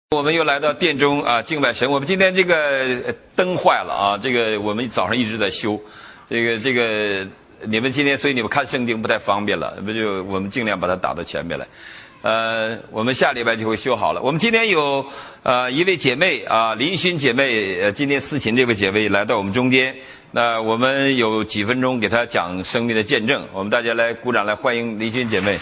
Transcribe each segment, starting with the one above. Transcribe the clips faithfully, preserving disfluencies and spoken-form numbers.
我们又来到殿中啊，敬拜神。我们今天这个灯坏了啊，这个我们早上一直在修，这个这个你们今天，所以你们看圣经不太方便了，不就我们尽量把它打到前面来。呃，我们下礼拜就会修好了。我们今天有呃一位姐妹啊，林勋姐妹，呃，今天思琴这位姐妹来到我们中间，那我们有几分钟给她讲生命的见证。我们大家来鼓掌，来欢迎林勋姐妹。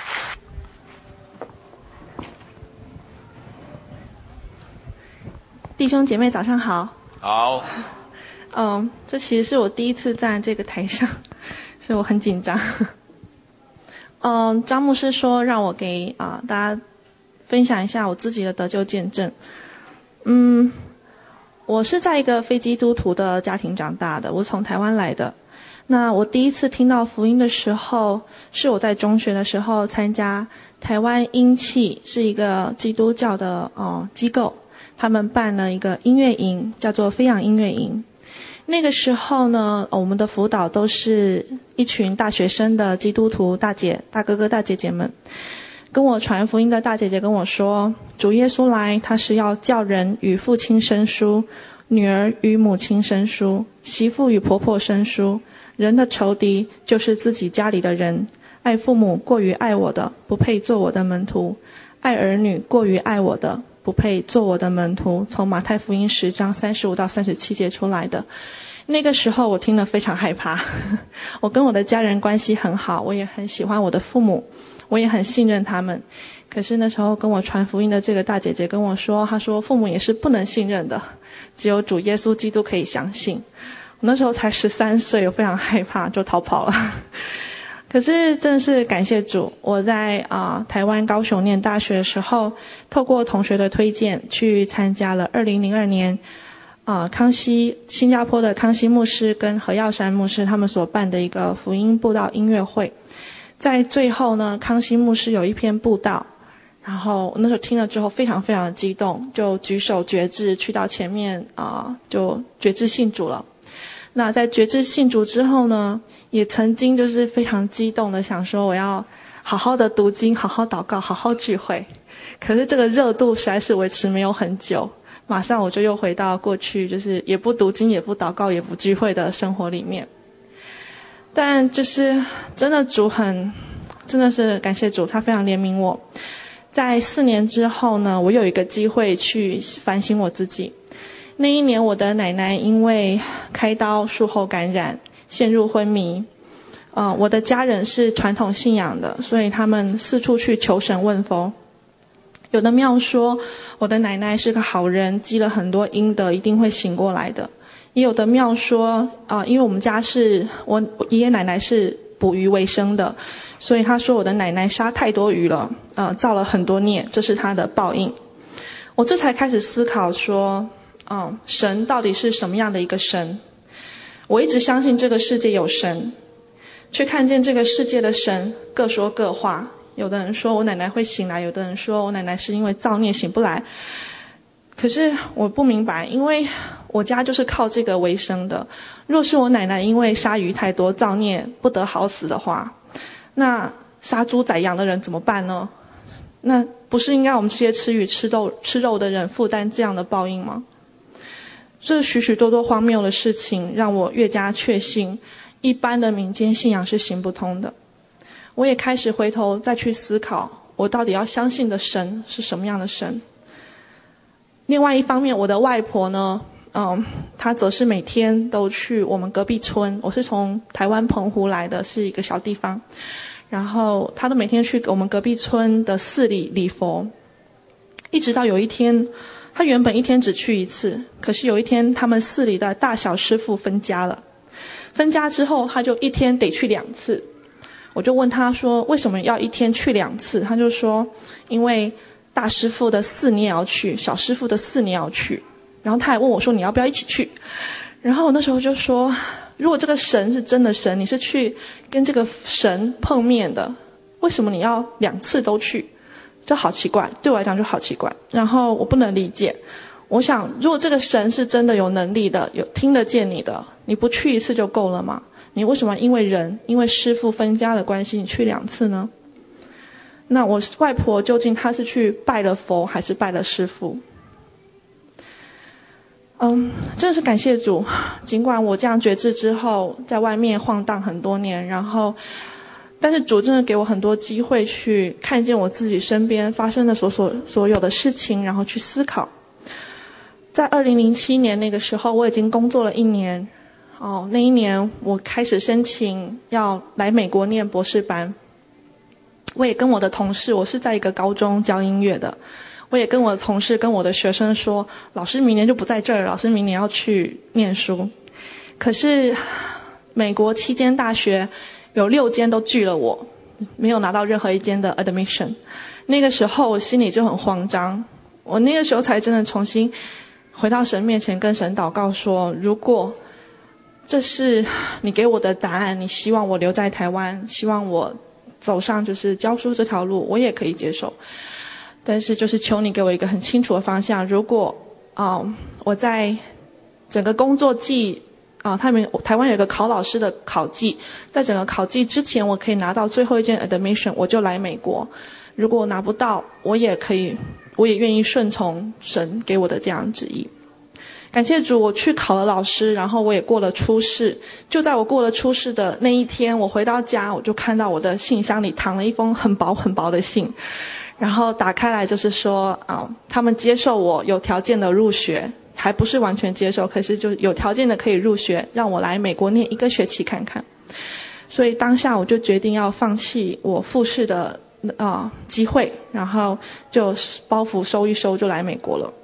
弟兄姐妹早上好。 好。 嗯，这其实是我第一次站这个台上，所以我很紧张。嗯，张牧师说让我给啊、呃、大家分享一下我自己的得救见证。嗯，我是在一个非基督徒的家庭长大的，我从台湾来的。那我第一次听到福音的时候，是我在中学的时候参加台湾英契，是一个基督教的哦、呃、机构。他们办了一个音乐营，叫做飞扬音乐营。那个时候呢，我们的辅导都是一群大学生的基督徒大姐、大哥哥、大姐姐们。跟我传福音的大姐姐跟我说，主耶稣来，他是要叫人与父亲生疏，女儿与母亲生疏，媳妇与婆婆生疏。人的仇敌就是自己家里的人。爱父母过于爱我的，不配做我的门徒；爱儿女过于爱我的，不配做我的门徒。从马太福音十章三十五到三十七节出来的。那个时候我听了非常害怕。我跟我的家人关系很好，我也很喜欢我的父母，我也很信任他们。可是那时候跟我传福音的这个大姐姐跟我说，她说父母也是不能信任的，只有主耶稣基督可以相信。我那时候才十三岁，我非常害怕，就逃跑了。可是真的是感谢主，我在啊、呃、台湾高雄念大学的时候，透过同学的推荐去参加了二零零二年啊、呃、康熙新加坡的康熙牧师跟何耀山牧师他们所办的一个福音布道音乐会。在最后呢，康熙牧师有一篇布道，然后那时候听了之后非常非常的激动，就举手决志去到前面啊、呃、就决志信主了。那在决志信主之后呢，也曾经就是非常激动的想说我要好好的读经，好好祷告，好好聚会。可是这个热度实在是维持没有很久，马上我就又回到过去就是也不读经，也不祷告，也不聚会的生活里面。但就是真的主很真的是感谢主，他非常怜悯我。在四年之后呢，我有一个机会去反省我自己。那一年我的奶奶因为开刀术后感染陷入昏迷，呃，我的家人是传统信仰的，所以他们四处去求神问佛。有的庙说我的奶奶是个好人，积了很多阴德，一定会醒过来的。也有的庙说啊、呃，因为我们家是我爷爷奶奶是捕鱼为生的，所以他说我的奶奶杀太多鱼了，呃，造了很多孽，这是他的报应。我这才开始思考说嗯，神到底是什么样的一个神？我一直相信这个世界有神，却看见这个世界的神各说各话。有的人说我奶奶会醒来，有的人说我奶奶是因为造孽醒不来。可是我不明白，因为我家就是靠这个为生的。若是我奶奶因为杀鱼太多造孽不得好死的话，那杀猪宰羊的人怎么办呢？那不是应该我们这些吃鱼吃肉吃肉的人负担这样的报应吗？这许许多多荒谬的事情让我越加确信一般的民间信仰是行不通的。我也开始回头再去思考，我到底要相信的神是什么样的神。另外一方面，我的外婆呢嗯，她则是每天都去我们隔壁村，我是从台湾澎湖来的，是一个小地方，然后她都每天去我们隔壁村的寺里礼佛。一直到有一天，他原本一天只去一次，可是有一天他们寺里的大小师父分家了，分家之后他就一天得去两次。我就问他说为什么要一天去两次，他就说因为大师父的寺你也要去，小师父的寺你也要去。然后他还问我说你要不要一起去。然后我那时候就说，如果这个神是真的神，你是去跟这个神碰面的，为什么你要两次都去？就好奇怪，对我来讲就好奇怪。然后我不能理解，我想如果这个神是真的有能力的，有听得见你的，你不去一次就够了吗？你为什么因为人因为师父分家的关系你去两次呢？ 那我外婆究竟她是去拜了佛还是拜了师父？嗯，真的是感谢主，尽管我这样觉知之后在外面晃荡很多年，然后但是主真的给我很多机会去看见我自己身边发生的所所所有的事情，然后去思考。在二零零七年那个时候，我已经工作了一年，哦，那一年我开始申请要来美国念博士班。我也跟我的同事，我是在一个高中教音乐的，我也跟我的同事跟我的学生说，老师明年就不在这儿，老师明年要去念书。可是美国七间大学有六间都拒了我，没有拿到任何一间的 admission。 那个时候我心里就很慌张，我那个时候才真的重新回到神面前跟神祷告说，如果这是你给我的答案，你希望我留在台湾，希望我走上就是教书这条路，我也可以接受，但是就是求你给我一个很清楚的方向。如果啊、呃，我在整个工作季啊、呃，他们台湾有一个考老师的考季，在整个考季之前我可以拿到最后一件 admission， 我就来美国。如果我拿不到，我也可以，我也愿意顺从神给我的这样旨意。感谢主，我去考了老师，然后我也过了初试。就在我过了初试的那一天，我回到家，我就看到我的信箱里躺了一封很薄很薄的信，然后打开来就是说啊、呃，他们接受我有条件的入学，还不是完全接受，可是就有条件的可以入学，让我来美国念一个学期看看。所以当下我就决定要放弃我复试的啊、呃、机会，然后就包袱收一收就来美国了。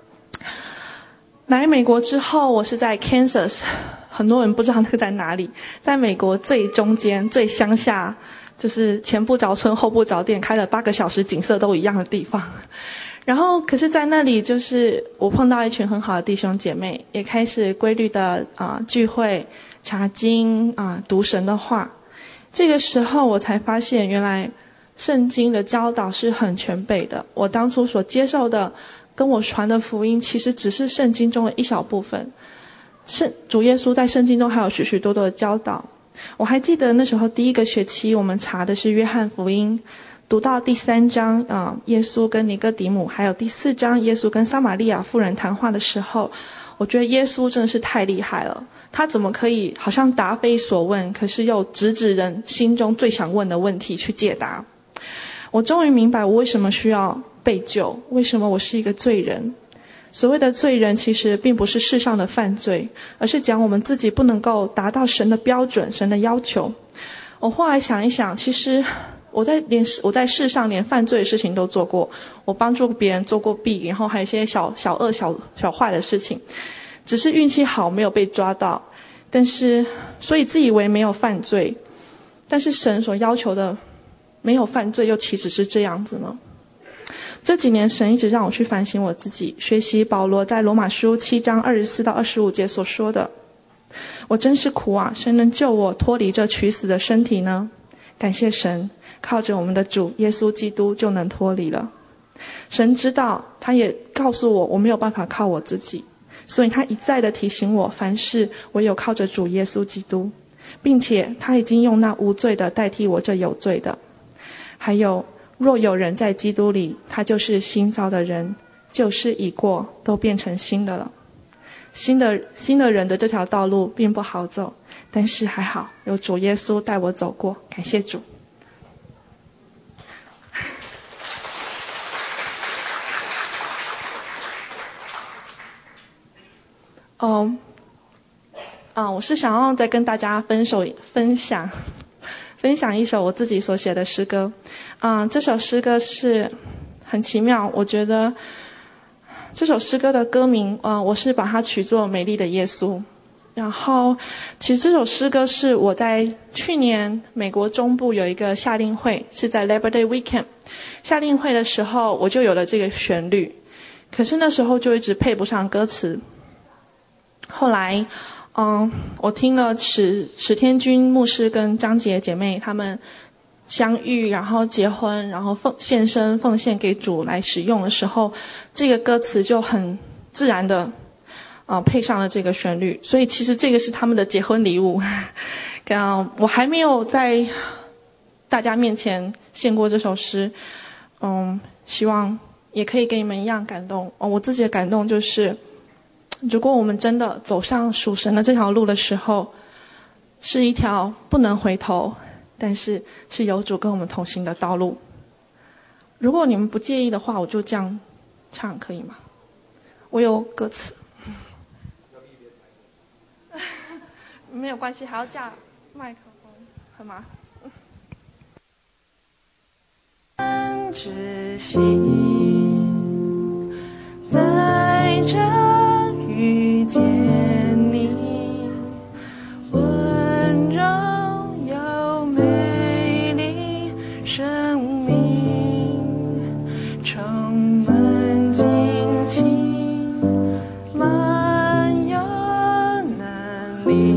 来美国之后，我是在 Kansas， 很多人不知道那个在哪里，在美国最中间最乡下，就是前不着村后不着店，开了八个小时景色都一样的地方。然后可是在那里就是我碰到一群很好的弟兄姐妹，也开始规律的啊、呃、聚会查经啊、呃、读神的话。这个时候我才发现，原来圣经的教导是很全备的，我当初所接受的跟我传的福音其实只是圣经中的一小部分，圣主耶稣在圣经中还有许许多多的教导。我还记得那时候第一个学期我们查的是约翰福音，读到第三章啊、呃，耶稣跟尼哥底母，还有第四章耶稣跟撒玛利亚妇人谈话的时候，我觉得耶稣真的是太厉害了，他怎么可以好像答非所问，可是又直指人心中最想问的问题去解答。我终于明白我为什么需要被救，为什么我是一个罪人。所谓的罪人其实并不是世上的犯罪，而是讲我们自己不能够达到神的标准，神的要求。我后来想一想，其实我在连我在世上连犯罪的事情都做过，我帮助别人做过弊，然后还有一些小小恶小小坏的事情，只是运气好没有被抓到，但是所以自以为没有犯罪，但是神所要求的没有犯罪又岂止是这样子呢？这几年神一直让我去反省我自己，学习保罗在罗马书七章二十四到二十五节所说的，我真是苦啊，谁能救我脱离这取死的身体呢？感谢神，靠着我们的主耶稣基督就能脱离了。神知道，他也告诉我我没有办法靠我自己，所以他一再的提醒我，凡事唯有靠着主耶稣基督，并且他已经用那无罪的代替我这有罪的。还有，若有人在基督里，他就是新造的人，旧事已过，都变成新的了。新的新的人的这条道路并不好走，但是还好有主耶稣带我走过，感谢主。哦，啊，我是想要再跟大家分手分享分享一首我自己所写的诗歌。啊、嗯，这首诗歌是很奇妙，我觉得这首诗歌的歌名啊、呃，我是把它取作《美丽的耶稣》。然后其实这首诗歌是我在去年美国中部有一个夏令会，是在 Labor Day Weekend 夏令会的时候，我就有了这个旋律，可是那时候就一直配不上歌词。后来嗯，我听了史史天君牧师跟张杰姐妹他们相遇，然后结婚，然后奉献身奉献给主来使用的时候，这个歌词就很自然的啊、呃、配上了这个旋律，所以其实这个是他们的结婚礼物。嗯，我还没有在大家面前献过这首诗，嗯，希望也可以跟你们一样感动。哦，我自己的感动就是，如果我们真的走上属神的这条路的时候，是一条不能回头，但是是有主跟我们同行的道路。如果你们不介意的话，我就这样唱可以吗？我有歌词。没有关系，还要架麦克风，很麻烦。只心在这遇见你，温柔又美丽生命，充满惊奇，满有能力。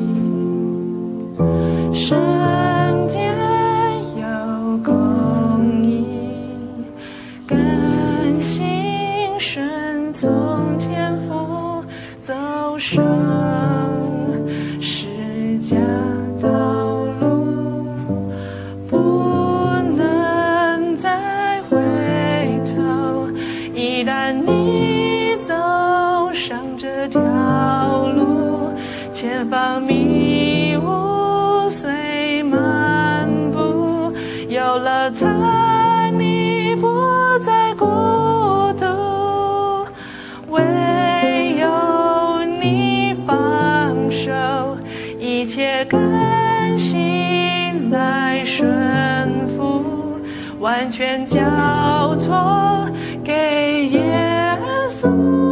圣洁有公义，甘心顺从天父，走上释迦道路，不能再回头。一旦你走上这条路，前方迷雾随漫步，有了它你不再孤独，唯有你放手，一切甘心来顺服，完全交托给耶稣，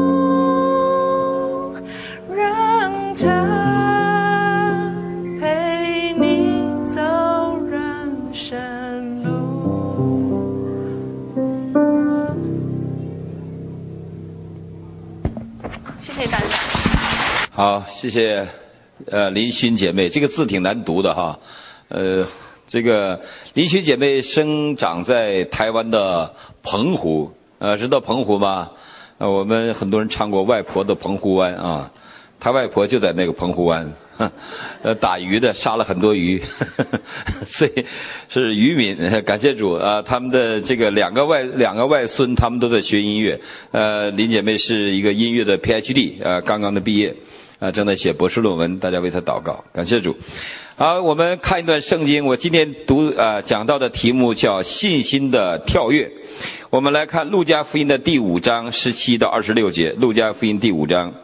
让他陪你走人生路。谢谢大家。 好，谢谢呃林勋姐妹，这个字挺难读的哈，呃。这个林勋姐妹生长在台湾的澎湖，呃，知道澎湖吗？呃，我们很多人唱过外婆的澎湖湾啊，她外婆就在那个澎湖湾，呃，打鱼的，杀了很多鱼，呵呵，所以是渔民。感谢主啊，他们的这个两个外两个外孙，他们都在学音乐。呃，林姐妹是一个音乐的 P H D， 呃，刚刚的毕业，啊、呃，正在写博士论文，大家为她祷告，感谢主。好，我们看一段圣经。我今天读呃讲到的题目叫信心的跳跃。我们来看路加福音的第五章十七到二十六节。路加福音第五章，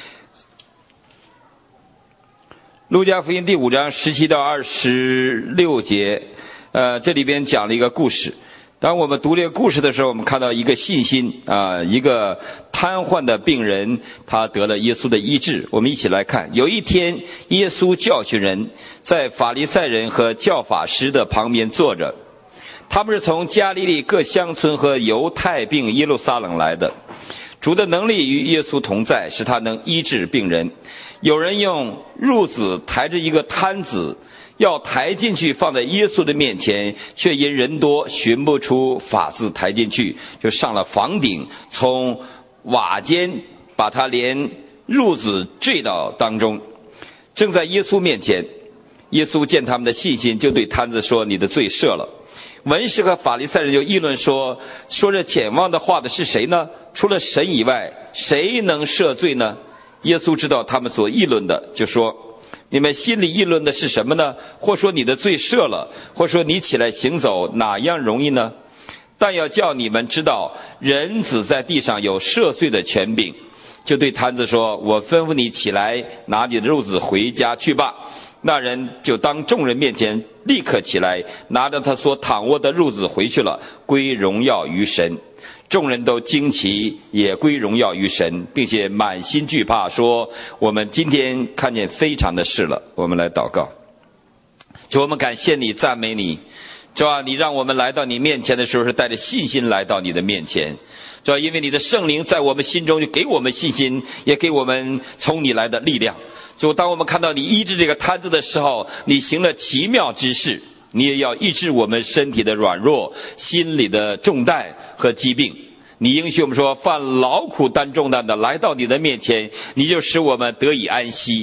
路加福音第五章十七到二十六节，呃，这里边讲了一个故事。当我们读这个故事的时候，我们看到一个信心啊、呃，一个瘫痪的病人，他得了耶稣的医治。我们一起来看。有一天，耶稣教训人，在法利赛人和教法师的旁边坐着。他们是从加利利各乡村和犹太并耶路撒冷来的。主的能力与耶稣同在，使他能医治病人。有人用褥子抬着一个摊子，要抬进去放在耶稣的面前，却因人多寻不出法子抬进去，就上了房顶，从瓦间把他连褥子坠到当中。正在耶稣面前，耶稣见他们的信心，就对摊子说：“你的罪赦了。”文士和法利赛人就议论说：“说这僭妄的话的是谁呢？除了神以外，谁能赦罪呢？”耶稣知道他们所议论的，就说：“你们心里议论的是什么呢？或说你的罪赦了，或说你起来行走，哪样容易呢？但要叫你们知道，人子在地上有赦罪的权柄。”就对摊子说：“我吩咐你起来，拿你的褥子回家去吧。”那人就当众人面前立刻起来，拿着他所躺卧的褥子回去了，归荣耀于神。众人都惊奇，也归荣耀于神，并且满心惧怕，说：“我们今天看见非常的事了。”我们来祷告。主，我们感谢你，赞美你。主啊，你让我们来到你面前的时候，是带着信心来到你的面前。主啊，因为你的圣灵在我们心中，就给我们信心，也给我们从你来的力量。主，当我们看到你医治这个摊子的时候，你行了奇妙之事，你也要医治我们身体的软弱、心里的重担和疾病。你应许我们说，犯劳苦担重担的来到你的面前，你就使我们得以安息。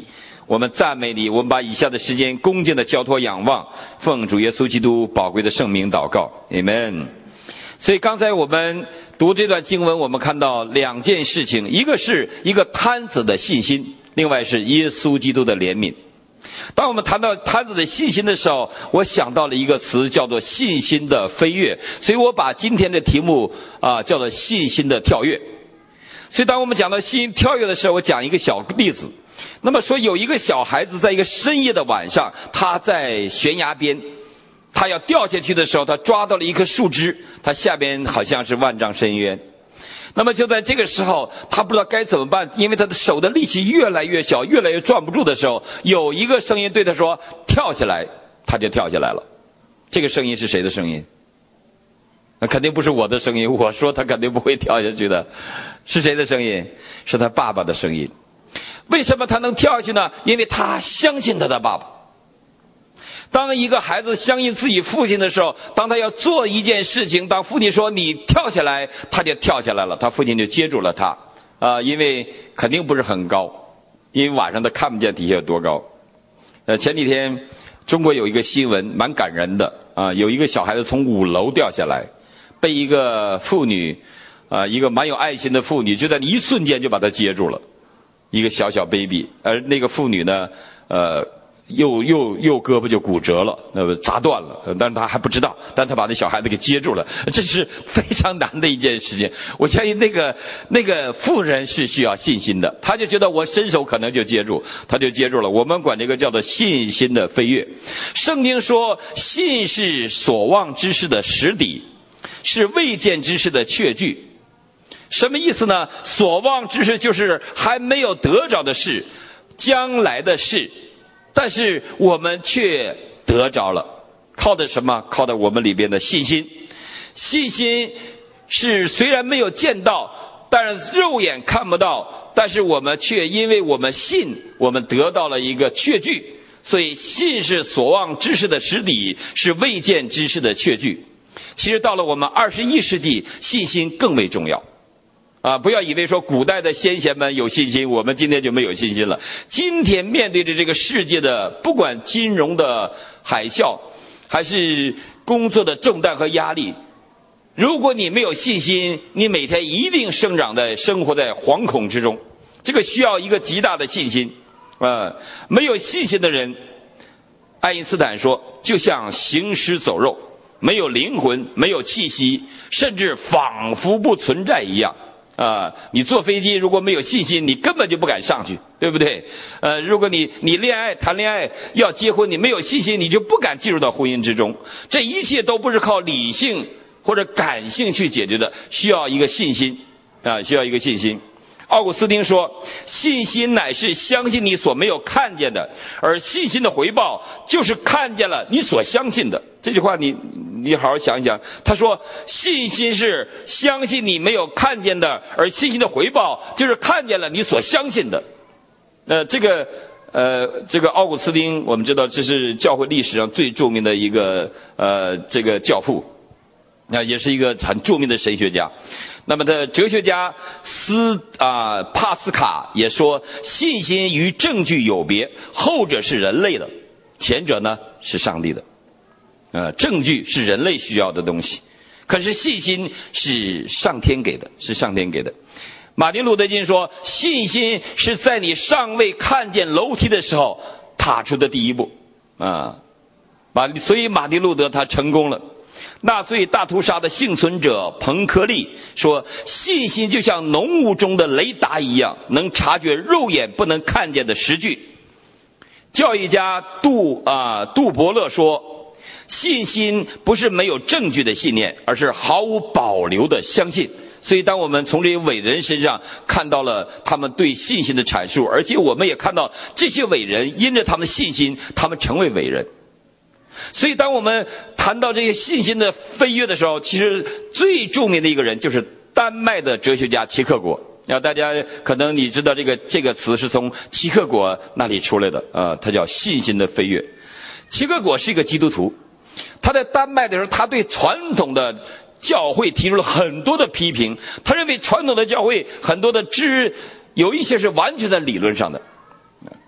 我们赞美你，我们把以下的时间恭敬的交托仰望，奉主耶稣基督宝贵的圣名祷告，阿们。所以刚才我们读这段经文，我们看到两件事情，一个是一个摊子的信心，另外是耶稣基督的怜悯。当我们谈到摊子的信心的时候，我想到了一个词，叫做信心的飞跃，所以我把今天的题目啊、呃、叫做信心的跳跃。所以当我们讲到信心跳跃的时候，我讲一个小例子。那么说，有一个小孩子在一个深夜的晚上，他在悬崖边，他要掉下去的时候，他抓到了一棵树枝，他下边好像是万丈深渊。那么就在这个时候，他不知道该怎么办，因为他的手的力气越来越小，越来越攥不住的时候，有一个声音对他说：跳下来。他就跳下来了。这个声音是谁的声音？那肯定不是我的声音，我说他肯定不会跳下去的。是谁的声音？是他爸爸的声音。为什么他能跳下去呢？因为他相信他的爸爸。当一个孩子相信自己父亲的时候，当他要做一件事情，当父亲说你跳下来，他就跳下来了，他父亲就接住了他啊、呃，因为肯定不是很高，因为晚上他看不见底下有多高。呃，前几天中国有一个新闻蛮感人的啊、呃，有一个小孩子从五楼掉下来，被一个妇女啊、呃，一个蛮有爱心的妇女就在一瞬间就把他接住了，一个小小 baby， 而那个妇女呢，呃。右右右胳膊就骨折了，那么砸断了，但是他还不知道，但他把那小孩子给接住了，这是非常难的一件事情。我相信那个那个妇人是需要信心的，他就觉得我伸手可能就接住，他就接住了。我们管这个叫做信心的飞跃。圣经说，信是所望之事的实底，是未见之事的确据。什么意思呢？所望之事就是还没有得着的事，将来的事。但是我们却得着了，靠的什么？靠的我们里边的信心。信心是虽然没有见到，但是肉眼看不到，但是我们却因为我们信，我们得到了一个确据。所以信是所望之事的实底，是未见之事的确据。其实到了我们二十一世纪，信心更为重要。啊，不要以为说古代的先贤们有信心，我们今天就没有信心了。今天面对着这个世界的不管金融的海啸，还是工作的重担和压力，如果你没有信心，你每天一定生长在生活在惶恐之中。这个需要一个极大的信心啊、呃！没有信心的人，爱因斯坦说，就像行尸走肉，没有灵魂，没有气息，甚至仿佛不存在一样。啊、呃，你坐飞机如果没有信心，你根本就不敢上去，对不对？呃，如果你你恋爱谈恋爱要结婚，你没有信心，你就不敢进入到婚姻之中。这一切都不是靠理性或者感性去解决的，需要一个信心啊、呃，需要一个信心。奥古斯丁说，信心乃是相信你所没有看见的，而信心的回报就是看见了你所相信的。这句话你你好好想一想。他说，信心是相信你没有看见的，而信心的回报就是看见了你所相信的。呃，这个呃，这个奥古斯丁，我们知道这是教会历史上最著名的一个呃这个教父，那、呃、也是一个很著名的神学家。那么的哲学家斯啊、呃、帕斯卡也说，信心与证据有别，后者是人类的，前者呢是上帝的。呃，证据是人类需要的东西，可是信心是上天给的，是上天给的。马丁路德金说，信心是在你尚未看见楼梯的时候踏出的第一步啊。马，所以马丁路德他成功了。纳粹大屠杀的幸存者彭克利说，信心就像浓雾中的雷达一样，能察觉肉眼不能看见的实据。教育家杜啊、呃、杜伯勒说，信心不是没有证据的信念，而是毫无保留的相信。所以当我们从这些伟人身上看到了他们对信心的阐述，而且我们也看到这些伟人因着他们的信心，他们成为伟人。所以当我们谈到这些信心的飞跃的时候，其实最著名的一个人就是丹麦的哲学家齐克果。啊，大家可能你知道这个这个词是从齐克果那里出来的啊，他叫信心的飞跃。齐克果是一个基督徒，他在丹麦的时候，他对传统的教会提出了很多的批评。他认为传统的教会很多的知有一些是完全在理论上的，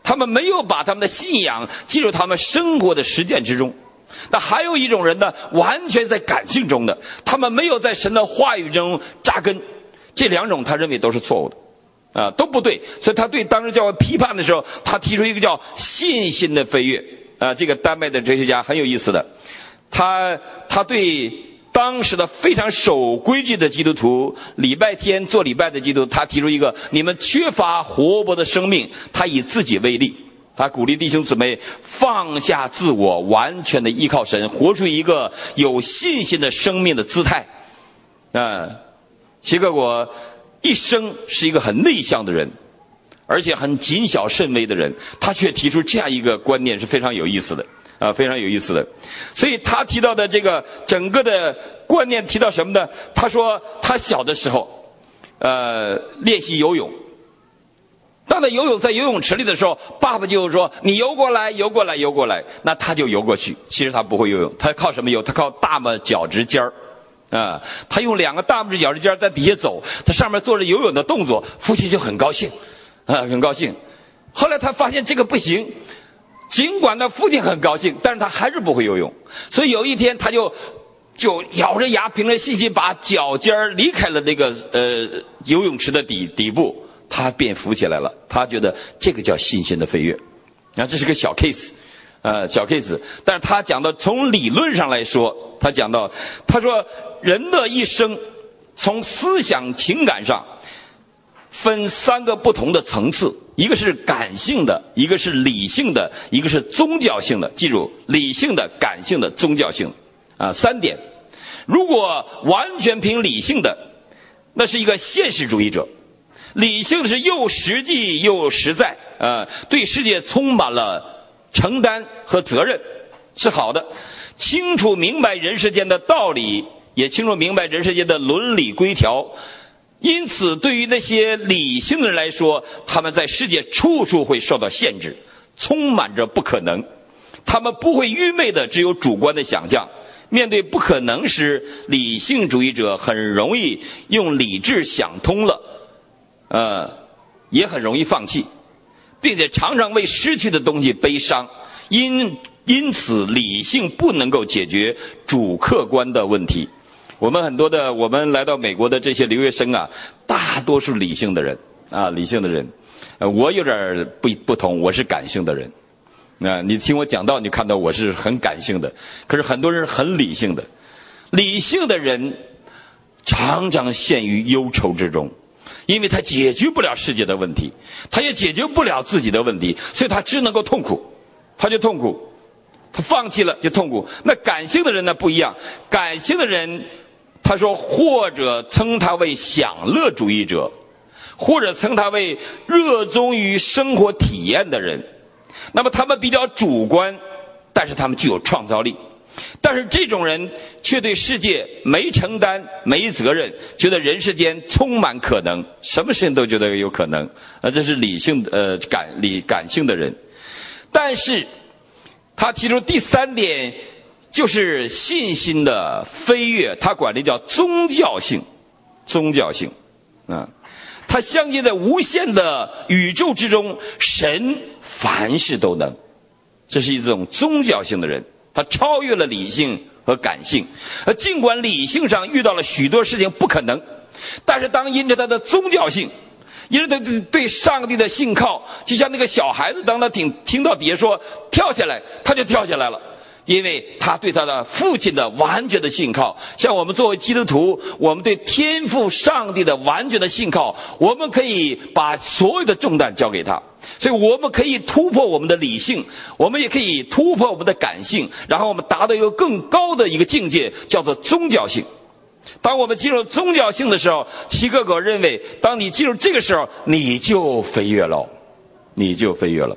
他们没有把他们的信仰进入他们生活的实践之中。那还有一种人呢，完全在感性中的，他们没有在神的话语中扎根。这两种他认为都是错误的，啊，都不对。所以他对当时教会批判的时候，他提出一个叫信心的飞跃。啊，这个丹麦的哲学家很有意思的，他他对当时的非常守规矩的基督徒，礼拜天做礼拜的基督徒，他提出一个：你们缺乏活泼的生命。他以自己为例，他鼓励弟兄姊妹放下自我，完全的依靠神，活出一个有信心的生命的姿态。啊，齐克果一生是一个很内向的人，而且很谨小慎微的人，他却提出这样一个观念，是非常有意思的啊，非常有意思的。所以他提到的这个整个的观念提到什么呢？他说他小的时候，呃，练习游泳。当他游泳在游泳池里的时候，爸爸就说：“你游过来，游过来，游过来。”那他就游过去。其实他不会游泳，他靠什么游？他靠大拇脚趾尖儿。啊，他用两个大拇指脚趾尖在底下走，他上面做着游泳的动作，父亲就很高兴，啊，很高兴。后来他发现这个不行，尽管他父亲很高兴，但是他还是不会游泳。所以有一天他就就咬着牙，凭着信心把脚尖离开了那个呃游泳池的底底部，他便浮起来了。他觉得这个叫信心的飞跃。啊，这是个小 case， 呃，小 case。但是他讲到从理论上来说，他讲到，他说人的一生从思想情感上分三个不同的层次，一个是感性的，一个是理性的，一个是宗教性的。记住，理性的、感性的、宗教性的啊，三点。如果完全凭理性的，那是一个现实主义者。理性的是又实际又实在，啊，对世界充满了承担和责任，是好的。清楚明白人世间的道理，也清楚明白人世间的伦理规条。因此对于那些理性的人来说，他们在世界处处会受到限制，充满着不可能。他们不会愚昧的只有主观的想象。面对不可能时，理性主义者很容易用理智想通了，呃，也很容易放弃，并且常常为失去的东西悲伤。因因此理性不能够解决主客观的问题。我们很多的我们来到美国的这些留学生啊，大多数理性的人啊，理性的人。呃，我有点不不同，我是感性的人。啊，你听我讲到，你看到我是很感性的，可是很多人很理性的。理性的人常常陷于忧愁之中，因为他解决不了世界的问题，他也解决不了自己的问题，所以他只能够痛苦，他就痛苦，他放弃了就痛苦。那感性的人呢不一样，感性的人他说，或者称他为享乐主义者，或者称他为热衷于生活体验的人。那么他们比较主观，但是他们具有创造力。但是这种人却对世界没承担、没责任，觉得人世间充满可能，什么事情都觉得有可能。啊，这是理性呃感理感性的人。但是他提出第三点，就是信心的飞跃，他管这叫宗教性，宗教性啊。他相信在无限的宇宙之中，神凡事都能，这是一种宗教性的人。他超越了理性和感性，而尽管理性上遇到了许多事情不可能，但是当因着他的宗教性，因为他对上帝的信靠，就像那个小孩子，当他听听到底下说跳下来，他就跳下来了，因为他对他的父亲的完全的信靠。像我们作为基督徒，我们对天父上帝的完全的信靠，我们可以把所有的重担交给他，所以我们可以突破我们的理性，我们也可以突破我们的感性，然后我们达到一个更高的一个境界，叫做宗教性。当我们进入宗教性的时候，齐克果认为，当你进入这个时候，你就飞跃了，你就飞跃了。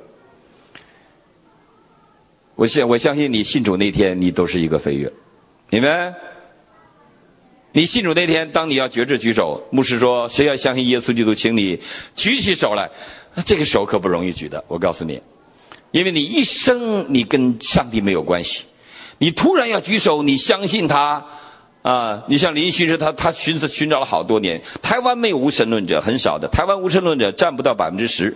我相我相信你信主那天，你都是一个飞跃，明白？你信主那天，当你要决志举手，牧师说谁要相信耶稣基督，请你举起手来。这个手可不容易举的，我告诉你，因为你一生你跟上帝没有关系，你突然要举手，你相信他啊！你像林勋是他他寻思寻找了好多年，台湾没有无神论者，很少的，台湾无神论者占不到百分之十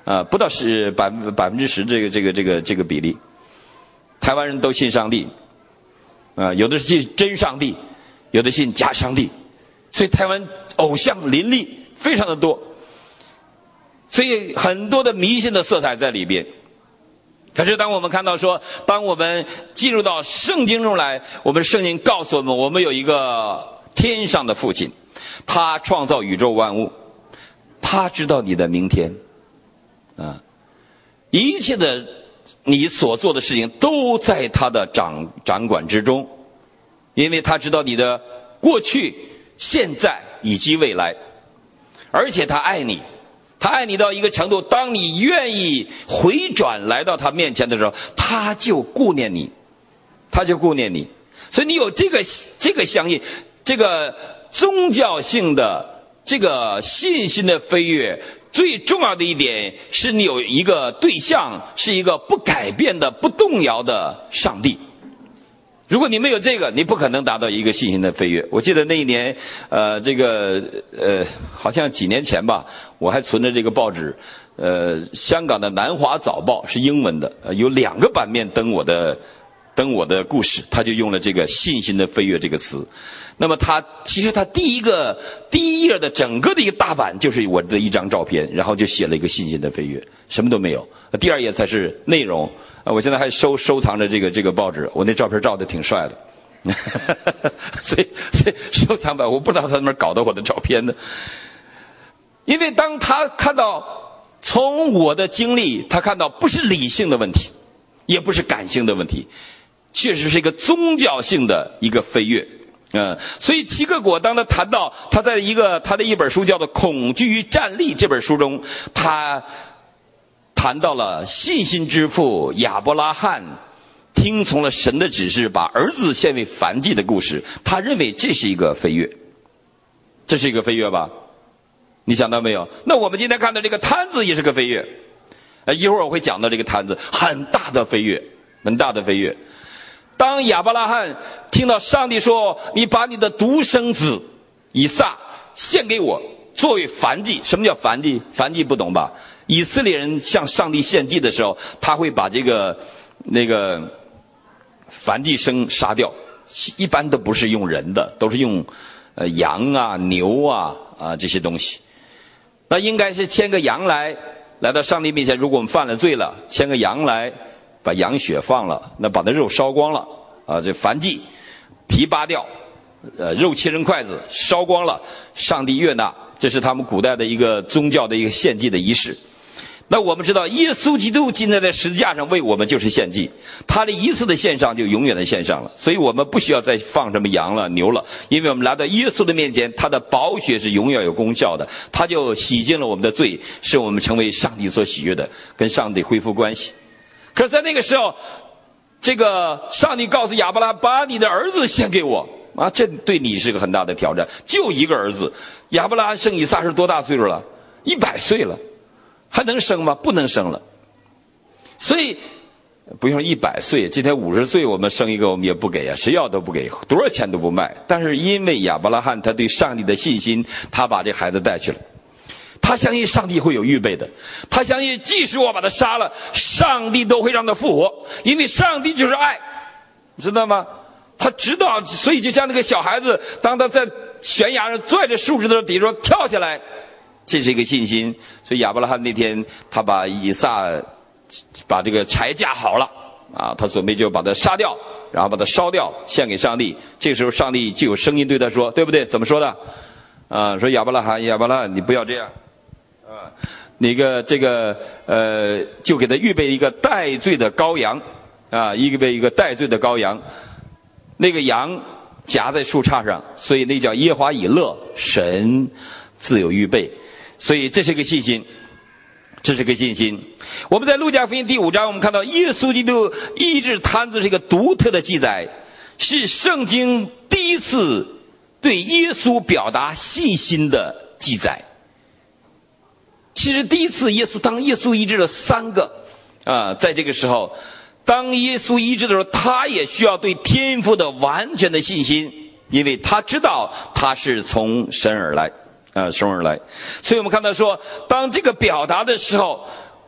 啊，不到十百百分之十这个这个这个这个比例。台湾人都信上帝，啊，有的信真上帝，有的信假上帝，所以台湾偶像林立，非常的多，所以很多的迷信的色彩在里边。可是当我们看到说，当我们进入到圣经中来，我们圣经告诉我们，我们有一个天上的父亲，他创造宇宙万物，他知道你的明天，啊，一切的你所做的事情都在他的掌掌管之中，因为他知道你的过去、现在以及未来，而且他爱你。他爱你到一个程度，当你愿意回转来到他面前的时候，他就顾念你，他就顾念你。所以你有这个这个相信，这个宗教性的这个信心的飞跃，最重要的一点是你有一个对象，是一个不改变的、不动摇的上帝。如果你没有这个，你不可能达到一个信心的飞跃。我记得那一年，呃，这个呃，好像几年前吧，我还存着这个报纸，呃，香港的《南华早报》是英文的，呃、有两个版面登我的登我的故事，他就用了这个“信心的飞跃”这个词。那么他其实他第一个第一页的整个的一个大版就是我的一张照片，然后就写了一个“信心的飞跃”，什么都没有。第二页才是内容。啊，我现在还收收藏着这个这个报纸，我那照片照的挺帅的，所以所以收藏版我不知道他怎么搞到我的照片的。因为当他看到从我的经历，他看到不是理性的问题，也不是感性的问题，确实是一个宗教性的一个飞跃。嗯，所以齐克果当他谈到他在一个他的一本书叫做《恐惧与战力》这本书中，他谈到了信心之父亚伯拉罕听从了神的指示，把儿子献为燔祭的故事。他认为这是一个飞跃，这是一个飞跃吧？你想到没有？那我们今天看到这个摊子也是个飞跃，呃，一会儿我会讲到这个摊子，很大的飞跃，很大的飞跃。当亚伯拉罕听到上帝说：“你把你的独生子以撒献给我，作为燔祭。”什么叫燔祭？燔祭不懂吧？以色列人向上帝献祭的时候，他会把这个那个燔祭牲杀掉，一般都不是用人的，都是用呃羊啊、牛啊啊这些东西。那应该是牵个羊来，来到上帝面前。如果我们犯了罪了，牵个羊来，把羊血放了，那把那肉烧光了啊，这燔祭，皮扒掉，呃，肉切成筷子，烧光了，上帝悦纳。这是他们古代的一个宗教的一个献祭的仪式。那我们知道耶稣基督今天在十字架上为我们就是献祭，他的一次的献上就永远的献上了，所以我们不需要再放什么羊了牛了，因为我们来到耶稣的面前，他的宝血是永远有功效的，他就洗净了我们的罪，使我们成为上帝所喜悦的，跟上帝恢复关系。可是在那个时候，这个上帝告诉亚伯拉罕，把你的儿子献给我啊，这对你是个很大的挑战，就一个儿子。亚伯拉罕生以撒是多大岁数了？一百岁了，还能生吗？不能生了。所以不用一百岁，今天五十岁我们生一个我们也不给啊，谁要都不给，多少钱都不卖。但是因为亚伯拉罕他对上帝的信心，他把这孩子带去了。他相信上帝会有预备的，他相信即使我把他杀了，上帝都会让他复活，因为上帝就是爱，你知道吗？他知道，所以就像那个小孩子，当他在悬崖上拽着树枝的底说跳下来，这是一个信心。所以亚伯拉罕那天他把以撒把这个柴架好了啊，他准备就把他杀掉，然后把他烧掉，献给上帝。这个时候上帝就有声音对他说，对不对？怎么说的啊？说亚伯拉罕，亚伯拉罕，你不要这样啊，那个这个呃，就给他预备一个代罪的羔羊啊，预备一个代罪的羔羊。那个羊夹在树杈上，所以那叫耶华以勒，神自有预备。所以这是个信心，这是个信心。我们在路加福音第五章，我们看到耶稣基督医治瘫子是一个独特的记载，是圣经第一次对耶稣表达信心的记载。其实第一次耶稣当耶稣医治了三个啊，在这个时候当耶稣医治的时候，他也需要对天父的完全的信心，因为他知道他是从神而来啊，神而来。所以我们看到说，当这个表达的时候，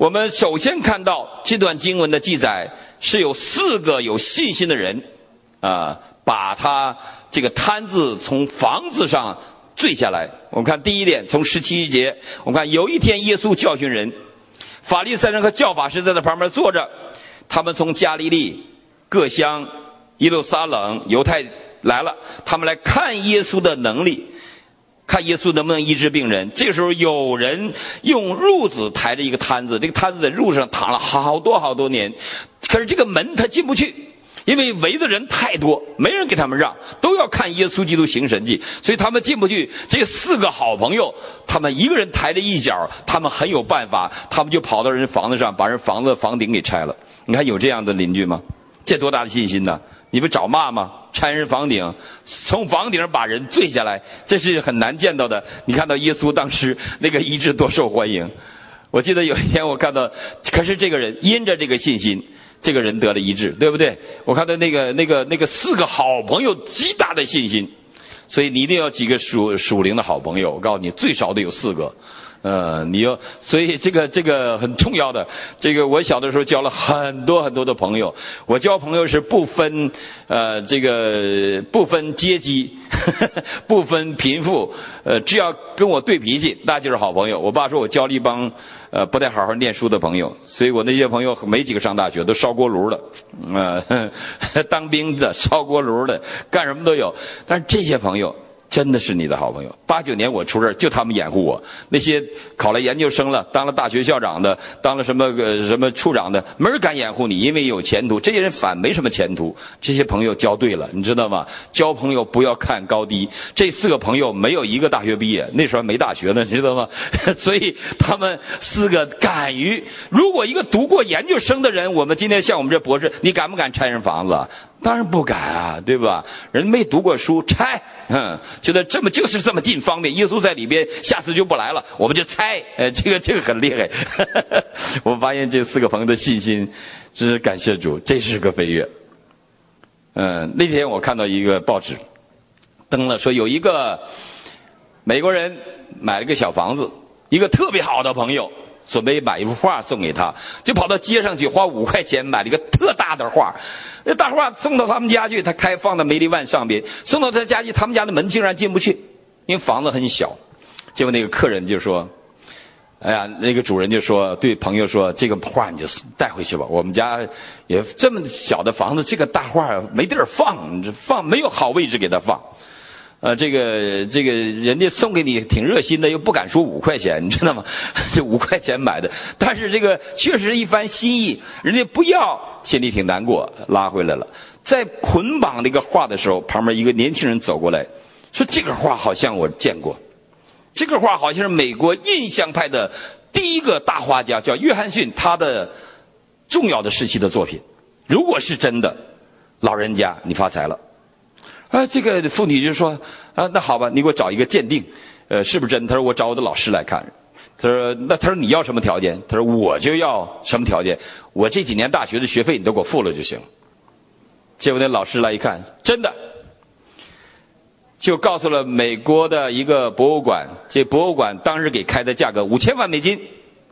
我们首先看到这段经文的记载是有四个有信心的人啊，把他这个摊子从房子上坠下来。我们看第一点，从十七节，我们看有一天耶稣教训人，法利赛人和教法师在他旁边坐着，他们从加利利各乡耶路撒冷犹太来了，他们来看耶稣的能力，看耶稣能不能医治病人。这个时候有人用褥子抬着一个摊子，这个摊子在褥上躺了好多好多年，可是这个门他进不去，因为围的人太多，没人给他们让，都要看耶稣基督行神迹，所以他们进不去。这四个好朋友，他们一个人抬着一角，他们很有办法，他们就跑到人房子上，把人房子的房顶给拆了。你看有这样的邻居吗？这多大的信心呢？你不找骂吗？拆人房顶，从房顶上把人坠下来，这是很难见到的。你看到耶稣当时那个医治多受欢迎。我记得有一天我看到，可是这个人因着这个信心，这个人得了医治，对不对？我看到那个那个那个四个好朋友极大的信心，所以你一定要几个属属灵的好朋友。我告诉你，最少得有四个。呃，你要，所以这个这个很重要的。这个我小的时候交了很多很多的朋友，我交朋友是不分呃这个不分阶级，呵呵不分贫富，呃，只要跟我对脾气，那就是好朋友。我爸说我交了一帮呃不太好好念书的朋友，所以我那些朋友没几个上大学，都烧锅炉的，呃，当兵的、烧锅炉的，干什么都有。但是这些朋友真的是你的好朋友。八九年我出事，就他们掩护我。那些考了研究生了，当了大学校长的，当了什么呃什么处长的，没人敢掩护你，因为有前途。这些人反没什么前途。这些朋友交对了，你知道吗？交朋友不要看高低。这四个朋友没有一个大学毕业，那时候还没大学呢，你知道吗？所以他们四个敢于，如果一个读过研究生的人，我们今天像我们这博士，你敢不敢拆人房子？当然不敢啊，对吧？人没读过书，拆。嗯，觉得这么就是这么近方便，耶稣在里边，下次就不来了，我们就猜，呃，这个这个很厉害。我们发现这四个朋友的信心，真是感谢主，这是个飞跃。嗯，那天我看到一个报纸登了，说有一个美国人买了个小房子，一个特别好的朋友准备买一幅画送给他，就跑到街上去花五块钱买了一个特大的画。那大画送到他们家去，他开放到梅利万上边，送到他家去，他们家的门竟然进不去，因为房子很小。结果那个客人就说：“哎呀，那个主人就说对朋友说，这个画你就带回去吧，我们家也这么小的房子，这个大画没地儿放，放没有好位置给他放。”呃，这个这个人家送给你挺热心的，又不敢说五块钱，你知道吗？这五块钱买的，但是这个确实是一番心意，人家不要，心里挺难过，拉回来了。在捆绑那个画的时候，旁边一个年轻人走过来，说：“这个画好像我见过，这个画好像是美国印象派的第一个大画家叫约翰逊他的重要的时期的作品。如果是真的，老人家你发财了。”啊，这个妇女就说：“啊，那好吧，你给我找一个鉴定，呃，是不是真？”他说：“我找我的老师来看。”他说：“那他说你要什么条件？”他说：“我就要什么条件？我这几年大学的学费你都给我付了就行。”结果那老师来一看，真的，就告诉了美国的一个博物馆，这博物馆当时给开的价格五千万美金。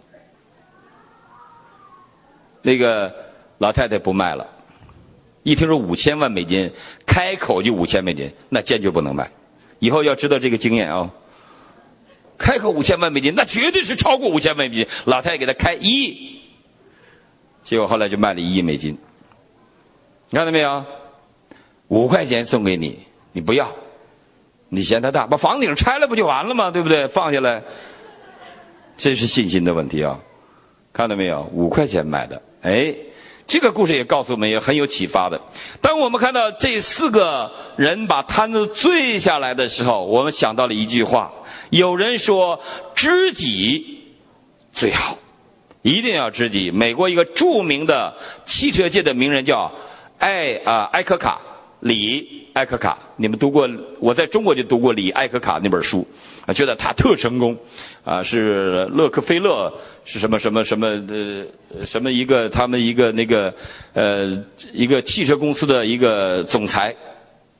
那个老太太不卖了。一听说五千万美金，开口就五千美金，那坚决不能卖。以后要知道这个经验啊、哦，开口五千万美金，那绝对是超过五千万美金。老太太给他开一亿，结果后来就卖了一亿美金。你看到没有？五块钱送给你，你不要，你嫌它大，把房顶拆了不就完了吗？对不对？放下来，这是信心的问题啊！看到没有？五块钱买的，哎。这个故事也告诉我们，也很有启发的。当我们看到这四个人把摊子坠下来的时候，我们想到了一句话：有人说知己最好，一定要知己。美国一个著名的汽车界的名人叫艾啊艾克卡，李艾克卡。你们读过？我在中国就读过李艾克卡那本书，啊，觉得他特成功，啊，是勒克菲勒是什么什么什么呃什么一个他们一个那个呃一个汽车公司的一个总裁。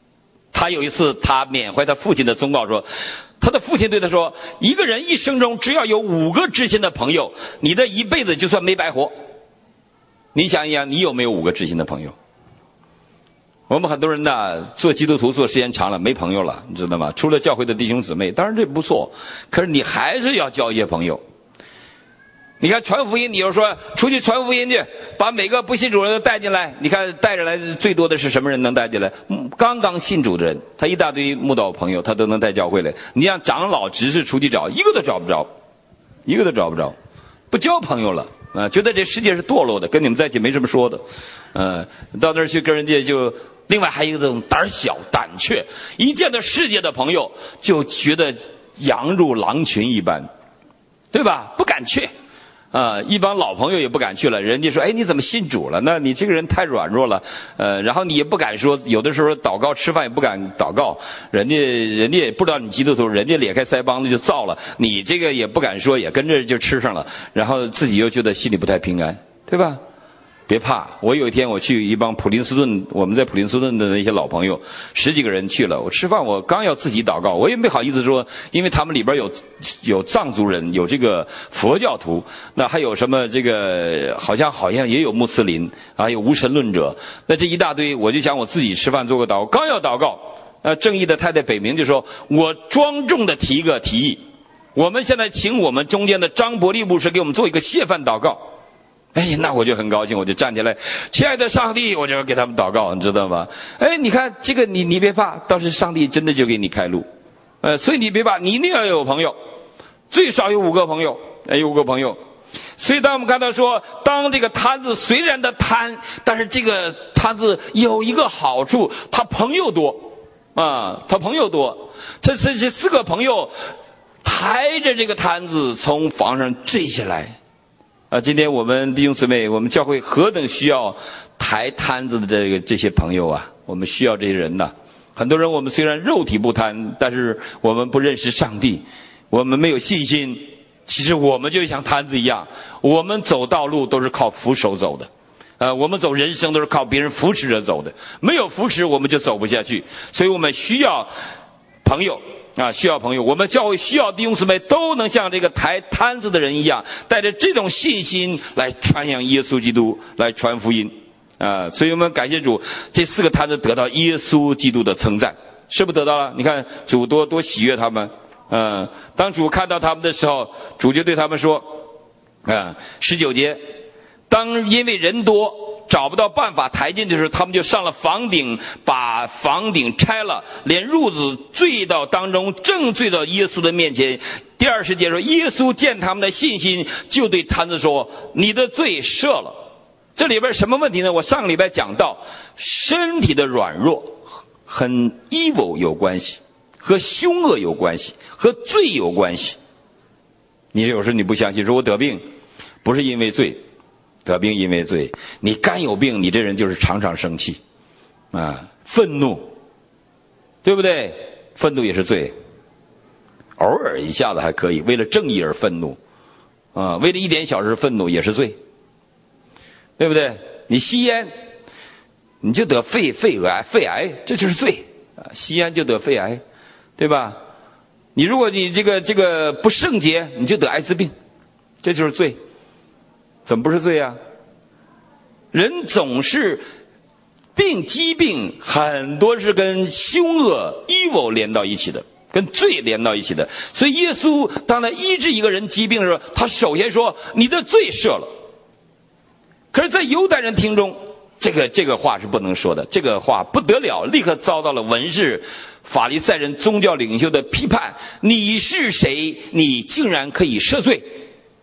他有一次他缅怀他父亲的忠告说，他的父亲对他说，一个人一生中只要有五个知心的朋友，你的一辈子就算没白活。你想一想，你有没有五个知心的朋友？我们很多人呢，做基督徒做时间长了没朋友了，你知道吗？除了教会的弟兄姊妹，当然这不错，可是你还是要交一些朋友。你看传福音，你就说出去传福音去，把每个不信主人都带进来。你看带着来最多的是什么人能带进来？刚刚信主的人，他一大堆慕道朋友，他都能带教会来。你让长老执事出去找，一个都找不着，一个都找不着，不交朋友了啊！觉得这世界是堕落的，跟你们在一起没什么说的。嗯、呃，到那儿去跟人家就，另外还有一种胆小胆怯，一见到世界的朋友就觉得羊入狼群一般，对吧？不敢去。啊、呃，一帮老朋友也不敢去了。人家说：“哎，你怎么信主了？那你这个人太软弱了。”呃，然后你也不敢说，有的时候祷告吃饭也不敢祷告。人家人家也不知道你基督徒，人家咧开腮帮子就造了。你这个也不敢说，也跟着就吃上了，然后自己又觉得心里不太平安，对吧？别怕，我有一天我去一帮普林斯顿，我们在普林斯顿的那些老朋友，十几个人去了。我吃饭，我刚要自己祷告，我也没好意思说，因为他们里边有有藏族人，有这个佛教徒，那还有什么这个好像好像也有穆斯林，还有无神论者，那这一大堆，我就想我自己吃饭做个祷告，刚要祷告，呃，正义的太太北明就说，我庄重的提一个提议，我们现在请我们中间的张伯利牧师给我们做一个谢饭祷告。哎，那我就很高兴，我就站起来，亲爱的上帝，我就给他们祷告，你知道吗？哎，你看这个，你你别怕，到时上帝真的就给你开路，呃，所以你别怕，你一定要有朋友，最少有五个朋友，哎，有五个朋友。所以当我们看到说，当这个摊子虽然的摊，但是这个摊子有一个好处，他朋友多啊，他朋友多，这这这四个朋友抬着这个摊子从房上坠下来。啊，今天我们弟兄姊妹，我们教会何等需要抬摊子的这个这些朋友啊！我们需要这些人呐。很多人我们虽然肉体不贪，但是我们不认识上帝，我们没有信心。其实我们就像摊子一样，我们走道路都是靠扶手走的，呃，我们走人生都是靠别人扶持着走的。没有扶持，我们就走不下去。所以我们需要朋友。啊，需要朋友，我们教会需要弟兄姊妹都能像这个抬摊子的人一样，带着这种信心来传扬耶稣基督，来传福音啊！所以我们感谢主，这四个摊子得到耶稣基督的称赞，是不是得到了？你看主多多喜悦他们，嗯、啊，当主看到他们的时候，主就对他们说，啊，十九节，当因为人多。找不到办法抬进去的时候，他们就上了房顶，把房顶拆了，连褥子坠到当中，正坠到耶稣的面前。第二十节说，耶稣见他们的信心，就对摊子说：“你的罪赦了。”这里边什么问题呢？我上个礼拜讲到，身体的软弱和 evil 有关系，和凶恶有关系，和罪有关系。你有时你不相信，说我得病不是因为罪。得病因为罪，你肝有病，你这人就是常常生气，啊，愤怒，对不对？愤怒也是罪，偶尔一下子还可以，为了正义而愤怒，啊，为了一点小事愤怒也是罪，对不对？你吸烟，你就得肺肺癌，肺癌这就是罪，啊，吸烟就得肺癌，对吧？你如果你这个这个不圣洁，你就得艾滋病，这就是罪。怎么不是罪啊？人总是病，疾病很多是跟凶恶 evil 连到一起的，跟罪连到一起的。所以耶稣当他医治一个人疾病的时候，他首先说你的罪赦了。可是在犹太人听中，这个这个话是不能说的，这个话不得了，立刻遭到了文士法利赛人宗教领袖的批判。你是谁？你竟然可以赦罪？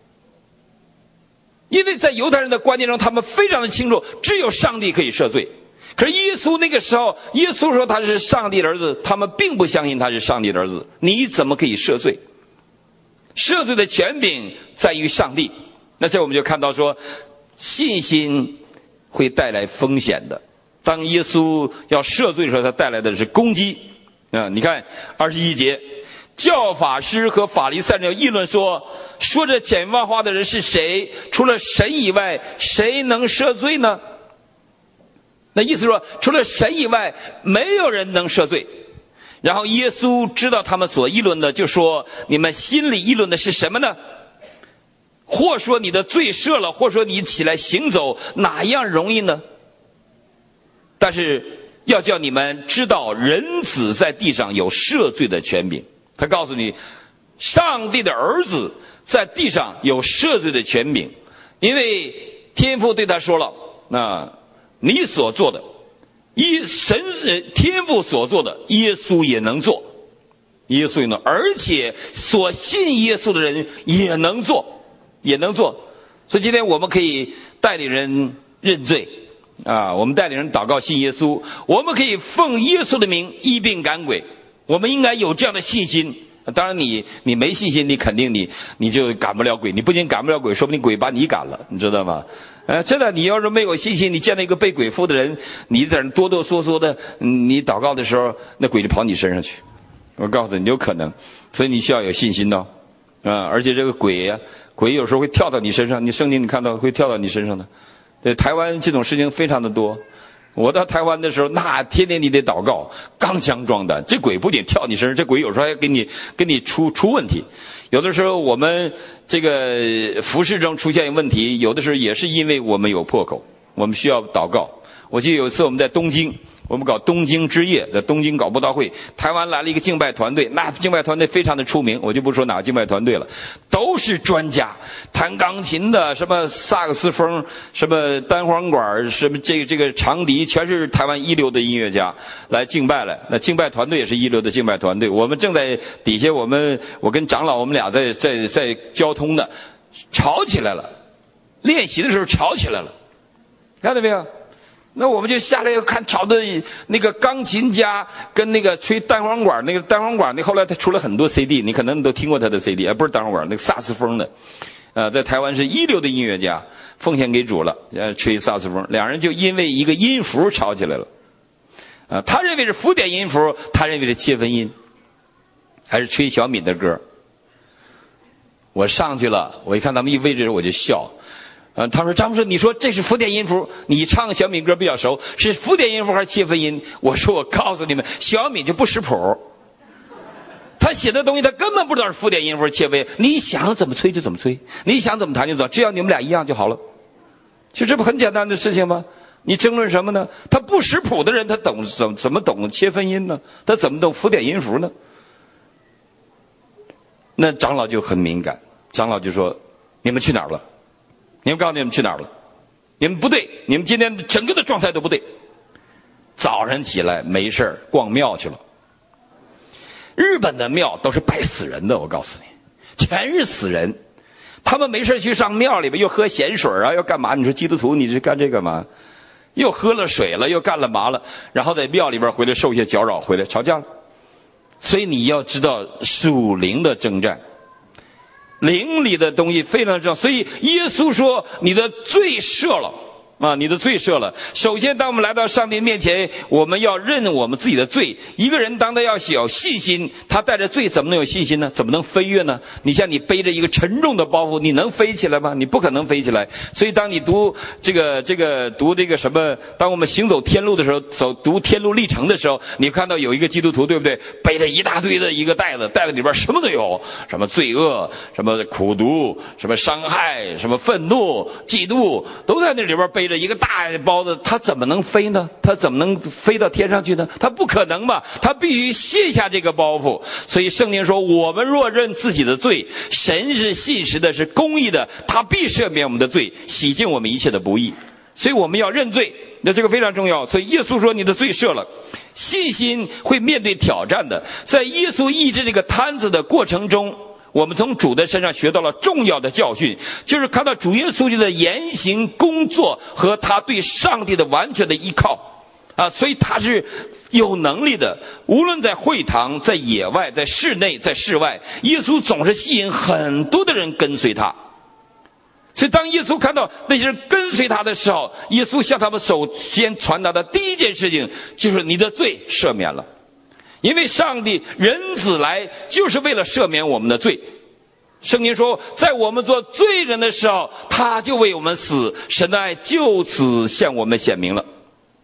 因为在犹太人的观念中，他们非常的清楚，只有上帝可以赦罪。可是耶稣那个时候，耶稣说他是上帝的儿子，他们并不相信他是上帝的儿子。你怎么可以赦罪？赦罪的权柄在于上帝。那这我们就看到说，信心会带来风险的。当耶稣要赦罪的时候，他带来的是攻击啊！你看二十一节。教法师和法利赛人议论说，说这简明万话的人是谁？除了神以外，谁能赦罪呢？ 那意思说，除了神以外，没有人能赦罪。然后耶稣知道他们所议论的，就说：你们心里议论的是什么呢？或说你的罪赦了，或说你起来行走，哪样容易呢？但是要叫你们知道，人子在地上有赦罪的权柄。他告诉你，上帝的儿子在地上有赦罪的权柄，因为天父对他说了：那你所做的，一神天父所做的，耶稣也能做，耶稣也能，而且所信耶稣的人也能做，也能做。所以今天我们可以带领人认罪啊，我们带领人祷告信耶稣，我们可以奉耶稣的名医病赶鬼，我们应该有这样的信心。当然你你没信心，你肯定你你就赶不了鬼，你不仅赶不了鬼，说不定鬼把你赶了，你知道吗？呃，真的，你要是没有信心，你见到一个被鬼附的人，你在那哆哆嗦嗦的，你祷告的时候，那鬼就跑你身上去。我告诉你，有可能，所以你需要有信心的啊！而且这个鬼呀、啊，鬼有时候会跳到你身上，你圣经你看到会跳到你身上的。对，台湾这种事情非常的多。我到台湾的时候，那天天你得祷告，刚强壮胆。这鬼不仅跳你身上，这鬼有时候还给你给你出出问题。有的时候我们这个服事中出现问题，有的时候也是因为我们有破口，我们需要祷告。我记得有一次我们在东京，我们搞东京之夜，在东京搞布道会，台湾来了一个敬拜团队，那敬拜团队非常的出名，我就不说哪个敬拜团队了，都是专家，弹钢琴的，什么萨克斯风，什么单簧管，什么这个这个长笛，全是台湾一流的音乐家来敬拜了。那敬拜团队也是一流的敬拜团队，我们正在底下，我们我跟长老我们俩在在在交通的，吵起来了，练习的时候吵起来了，看到没有？那我们就下来要看吵的那个钢琴家跟那个吹单簧管，那个单簧管那后来他出了很多 C D， 你可能都听过他的 C D， 而不是单簧管，那个萨克斯风的，呃，在台湾是一流的音乐家，奉献给主了，呃，吹萨克斯风，两人就因为一个音符吵起来了，啊、呃，他认为是古典音符，他认为是切分音，还是吹小敏的歌。我上去了，我一看他们一位置我就笑。呃，他说张牧师，你说这是古典音符，你唱小敏歌比较熟，是古典音符还是切分音？我说我告诉你们，小敏就不识谱，他写的东西他根本不知道是古典音符切分音，你想怎么吹就怎么吹，你想怎么弹就怎么，只要你们俩一样就好了。其实这不很简单的事情吗？你争论什么呢？他不识谱的人，他懂怎怎么懂切分音呢？他怎么懂古典音符呢？那长老就很敏感，长老就说：你们去哪儿了？你们告诉你们去哪儿了？你们不对，你们今天整个的状态都不对。早上起来没事儿逛庙去了。日本的庙都是拜死人的，我告诉你，全是死人。他们没事去上庙里边，又喝咸水啊，又干嘛？你说基督徒你是干这干嘛？又喝了水了，又干了嘛了？然后在庙里边回来受些搅扰，回来吵架了。所以你要知道属灵的征战。灵里的东西非常重要，所以耶稣说你的罪赦了啊，你的罪赦了。首先当我们来到上帝面前，我们要认我们自己的罪。一个人当他要有信心，他带着罪怎么能有信心呢？怎么能飞跃呢？你像你背着一个沉重的包袱，你能飞起来吗？你不可能飞起来。所以当你读这个这个读这个什么，当我们行走天路的时候，走读天路历程的时候，你看到有一个基督徒，对不对？背着一大堆的一个袋子，袋子里边什么都有，什么罪恶，什么苦毒，什么伤害，什么愤怒、嫉妒，都在那里边背着一个大包子，他怎么能飞呢？他怎么能飞到天上去呢？他不可能嘛，他必须卸下这个包袱。所以圣经说，我们若认自己的罪，神是信实的，是公义的，他必赦免我们的罪，洗净我们一切的不义。所以我们要认罪，那这个非常重要。所以耶稣说你的罪赦了。信心会面对挑战的，在耶稣医治这个瘫子的过程中，我们从主的身上学到了重要的教训，就是看到主耶稣的言行工作和他对上帝的完全的依靠啊，所以他是有能力的。无论在会堂、在野外、在室内、在室外，耶稣总是吸引很多的人跟随他。所以当耶稣看到那些人跟随他的时候，耶稣向他们首先传达的第一件事情就是你的罪赦免了。因为上帝人子来就是为了赦免我们的罪。圣经说，在我们做罪人的时候，他就为我们死，神的爱就此向我们显明了。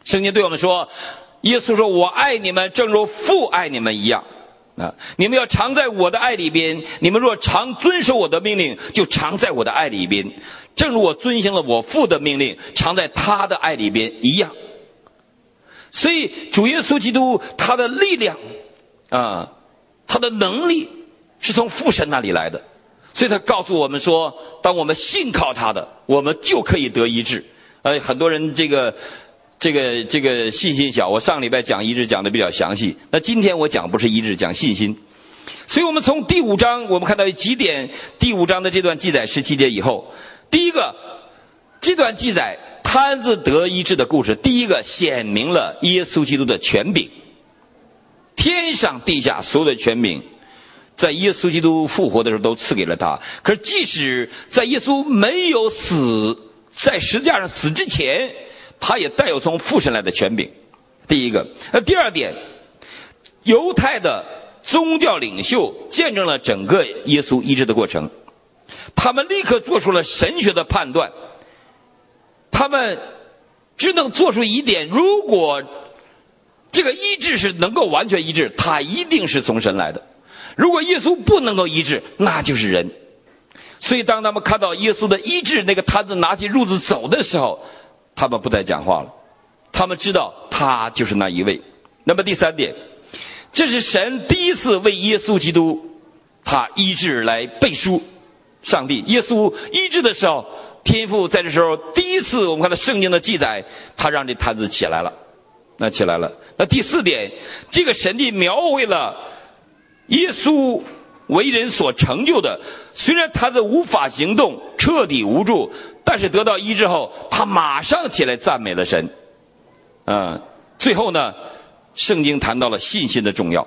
圣经对我们说，耶稣说，我爱你们正如父爱你们一样啊！你们要常在我的爱里边，你们若常遵守我的命令，就常在我的爱里边，正如我遵行了我父的命令，常在他的爱里边一样。所以主耶稣基督他的力量啊，他的能力是从父神那里来的，所以他告诉我们说，当我们信靠他的，我们就可以得医治。呃，很多人这个这个这个信心小，我上礼拜讲医治讲的比较详细，那今天我讲不是医治，讲信心。所以我们从第五章我们看到几点，第五章的这段记载十七节以后，第一个，这段记载瘫子得医治的故事，第一个显明了耶稣基督的权柄，天上地下所有的权柄在耶稣基督复活的时候都赐给了他。可是即使在耶稣没有死，在十字架上死之前，他也带有从父神来的权柄。第一个。那第二点，犹太的宗教领袖见证了整个耶稣医治的过程，他们立刻做出了神学的判断，他们只能做出一点，如果这个医治是能够完全医治，他一定是从神来的；如果耶稣不能够医治，那就是人。所以当他们看到耶稣的医治，那个瘫子拿起褥子走的时候，他们不再讲话了，他们知道他就是那一位。那么第三点，这是神第一次为耶稣基督他医治来背书。上帝耶稣医治的时候，天父在这时候第一次我们看到圣经的记载，他让这瘫子起来了，那起来了。那第四点，这个神迹描绘了耶稣为人所成就的，虽然他的无法行动，彻底无助，但是得到医治后，他马上起来赞美了神。嗯，最后呢，圣经谈到了信心的重要。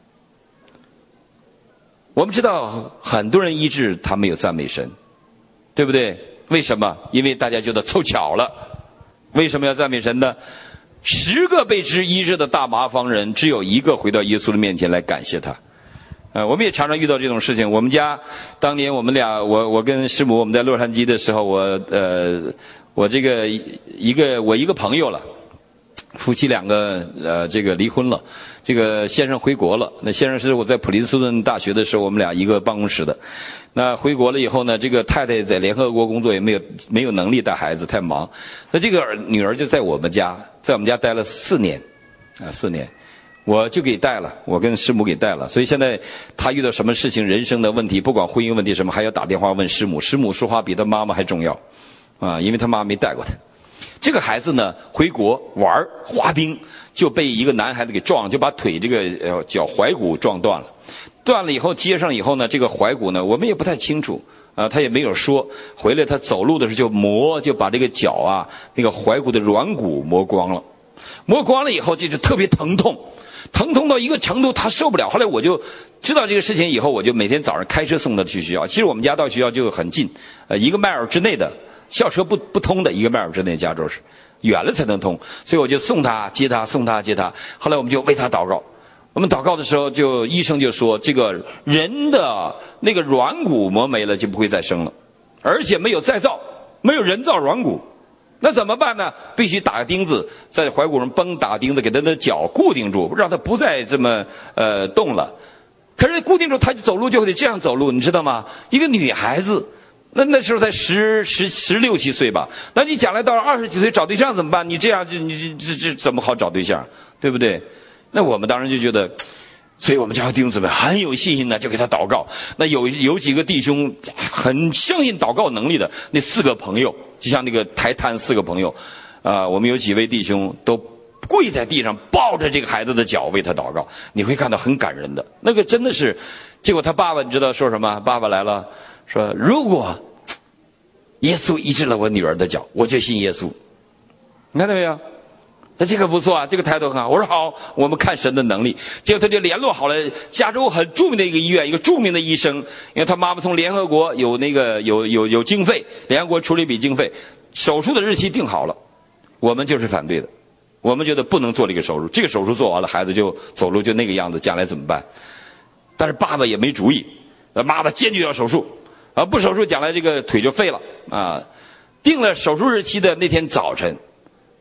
我们知道很多人医治他没有赞美神，对不对？为什么？因为大家觉得凑巧了。为什么要赞美神呢？十个被治医治的大麻风人，只有一个回到耶稣的面前来感谢他。呃，我们也常常遇到这种事情。我们家当年我们俩，我我跟师母我们在洛杉矶的时候，我呃，我这个一个我一个朋友了，夫妻两个呃这个离婚了，这个先生回国了。那先生是我在普林斯顿大学的时候，我们俩一个办公室的。那回国了以后呢，这个太太在联合国工作，也没有没有能力带孩子，太忙。那这个女儿就在我们家，在我们家待了四年，啊四年。我就给带了，我跟师母给带了，所以现在他遇到什么事情，人生的问题，不管婚姻问题什么，还要打电话问师母，师母说话比他妈妈还重要，啊，因为他妈没带过他。这个孩子呢，回国玩滑冰，就被一个男孩子给撞，就把腿这个呃脚踝骨撞断了。断了以后接上以后呢，这个踝骨呢，我们也不太清楚，啊，他也没有说。回来他走路的时候就磨，就把这个脚啊那个踝骨的软骨磨光了，磨光了以后就是特别疼痛。疼痛到一个程度他受不了，后来我就知道这个事情以后，我就每天早上开车送他去学校。其实我们家到学校就很近，呃，一个迈尔之内的，校车不不通的，一个迈尔之内，加州是远了才能通，所以我就送他接他送他接他。后来我们就为他祷告，我们祷告的时候就医生就说，这个人的那个软骨磨没了就不会再生了，而且没有再造，没有人造软骨。那怎么办呢？必须打个钉子，在踝骨上绷打个钉子，给他的脚固定住，让他不再这么呃动了。可是固定住，他就走路就得这样走路，你知道吗？一个女孩子，那那时候才十十十六七岁吧。那你将来到了二十几岁找对象怎么办？你这样就你这这怎么好找对象，对不对？那我们当然就觉得，所以我们家弟兄姊妹很有信心的，就给他祷告。那有有几个弟兄很相信祷告能力的，那四个朋友。就像那个台滩四个朋友，啊、呃，我们有几位弟兄都跪在地上抱着这个孩子的脚为他祷告，你会看到很感人的。那个真的是，结果他爸爸你知道说什么？爸爸来了，说如果耶稣医治了我女儿的脚，我就信耶稣。你看到没有？那这个不错啊，这个态度很好。我说好，我们看神的能力。结果他就联络好了加州很著名的一个医院，一个著名的医生，因为他妈妈从联合国有那个有有有经费，联合国出了一笔经费，手术的日期定好了。我们就是反对的，我们觉得不能做这个手术，这个手术做完了，孩子就走路就那个样子，将来怎么办？但是爸爸也没主意，妈妈坚决要手术，啊，不手术将来这个腿就废了啊。定了手术日期的那天早晨。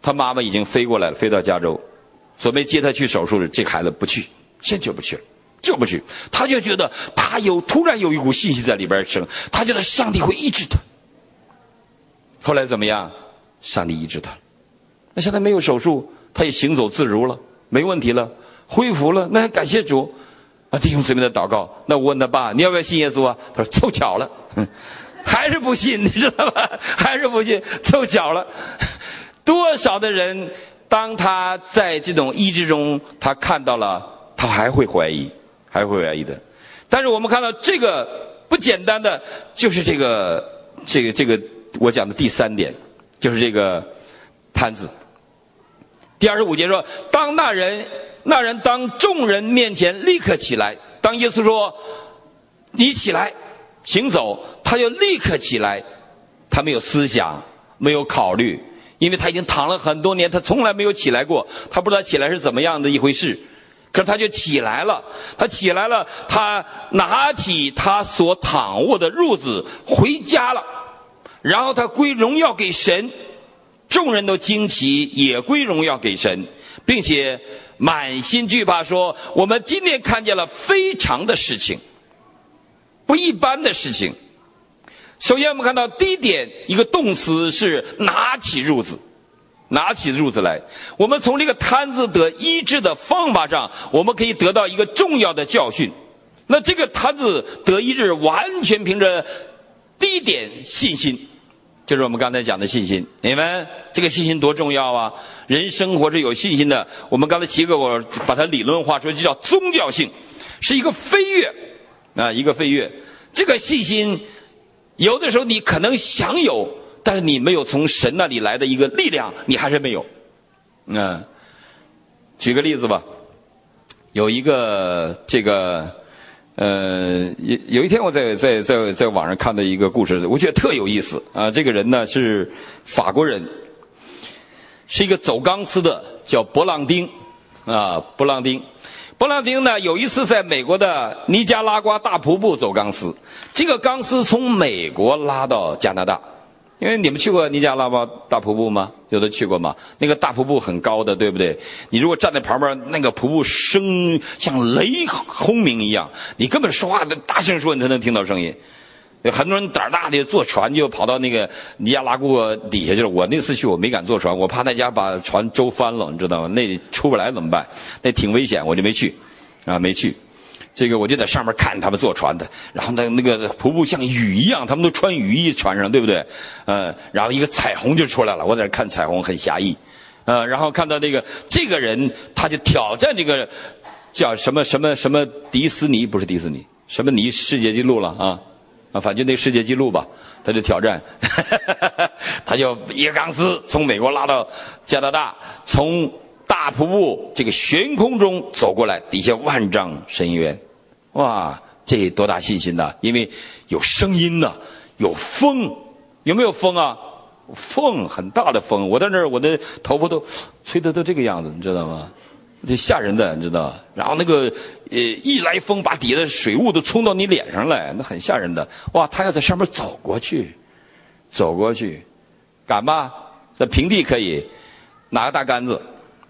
他妈妈已经飞过来了，飞到加州，准备接他去手术了。这孩子不去，坚决不去了，就不去。他就觉得他有突然有一股信息在里边生，他觉得上帝会医治他。后来怎么样？上帝医治他。那现在没有手术，他也行走自如了，没问题了，恢复了，那感谢主。啊，弟兄姊妹的祷告。那我问他爸，你要不要信耶稣啊？他说凑巧了，还是不信，你知道吧？还是不信，凑巧了。多少的人，当他在这种医治中，他看到了，他还会怀疑，还会怀疑的。但是我们看到这个不简单的，就是这个这个这个我讲的第三点，就是这个摊子。第二十五节说，当那人那人当众人面前立刻起来，当耶稣说你起来行走，他就立刻起来。他没有思想，没有考虑，因为他已经躺了很多年，他从来没有起来过，他不知道起来是怎么样的一回事。可是他就起来了，他起来了，他拿起他所躺卧的褥子回家了，然后他归荣耀给神，众人都惊奇，也归荣耀给神，并且满心惧怕说，我们今天看见了非常的事情，不一般的事情。首先我们看到第一点，一个动词是拿起褥子，拿起褥子来。我们从这个摊子得医治的方法上，我们可以得到一个重要的教训。那这个摊子得医治完全凭着第一点信心，就是我们刚才讲的信心。你们这个信心多重要啊！人生活是有信心的，我们刚才提过，我把它理论化说，就叫宗教性，是一个飞跃啊，一个飞跃。这个信心有的时候你可能想有，但是你没有从神那里来的一个力量，你还是没有。嗯，举个例子吧，有一个这个呃，有有一天我在在在在网上看到一个故事，我觉得特有意思啊。这个人呢是法国人，是一个走钢丝的，叫勃朗丁啊，勃朗丁。勃朗丁呢有一次在美国的尼加拉瓜大瀑布走钢丝，这个钢丝从美国拉到加拿大。因为你们去过尼加拉瓜大瀑布吗？有的去过吗？那个大瀑布很高的，对不对？你如果站在旁边，那个瀑布声像雷轰鸣一样，你根本说话的大声说你才能听到声音。很多人胆大的坐船就跑到那个尼加拉瓜底下去了。我那次去我没敢坐船，我怕那家把船周翻了，你知道吗？那出不来怎么办？那挺危险，我就没去啊，没去。这个我就在上面看他们坐船的，然后那那个瀑布像雨一样，他们都穿雨衣船上，对不对？呃，然后一个彩虹就出来了，我在那看彩虹很侠义，呃，然后看到那个这个人他就挑战这个叫什么什么什么迪斯尼，不是迪斯尼，什么尼世界纪录了啊啊，反正就那个世界纪录吧，他就挑战，他就一个钢丝从美国拉到加拿大，从大瀑布这个悬空中走过来，底下万丈深渊，哇，这多大信心呐！因为有声音呐，有风，有没有风啊？风，很大的风，我在那儿，我的头发都吹得都这个样子，你知道吗？这吓人的，你知道？然后那个呃，一来风把底下的水雾都冲到你脸上来，那很吓人的。哇，他要在上面走过去，走过去，敢吗？在平地可以，拿个大杆子。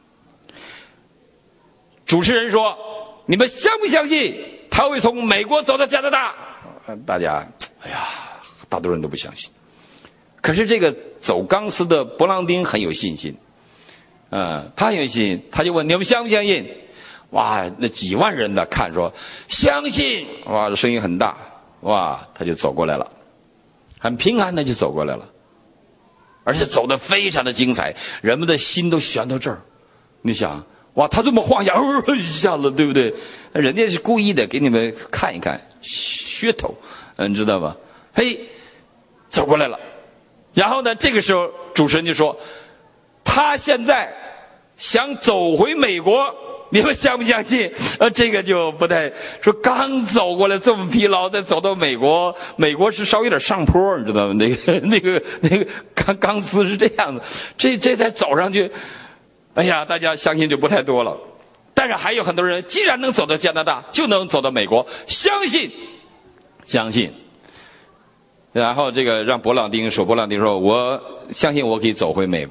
主持人说：“你们相不相信他会从美国走到加拿大？”大家，哎呀，大多人都不相信。可是这个走钢丝的勃朗丁很有信心，嗯，他很有信心，他就问你们相不相信？哇，那几万人的看说相信，哇，声音很大，哇，他就走过来了，很平安的就走过来了，而且走得非常的精彩，人们的心都悬到这儿。你想。哇，他这么晃一下，哦，一下子，对不对？人家是故意的，给你们看一看噱头，嗯，你知道吧？嘿，走过来了。然后呢，这个时候主持人就说，他现在想走回美国，你们相不相信？呃，这个就不太说，刚走过来这么疲劳，再走到美国，美国是稍微有点上坡，你知道吗？那个那个那个钢钢丝是这样的，这这再走上去。哎呀，大家相信就不太多了，但是还有很多人，既然能走到加拿大，就能走到美国，相信，相信。然后这个让勃朗丁说，勃朗丁说，我相信我可以走回美国，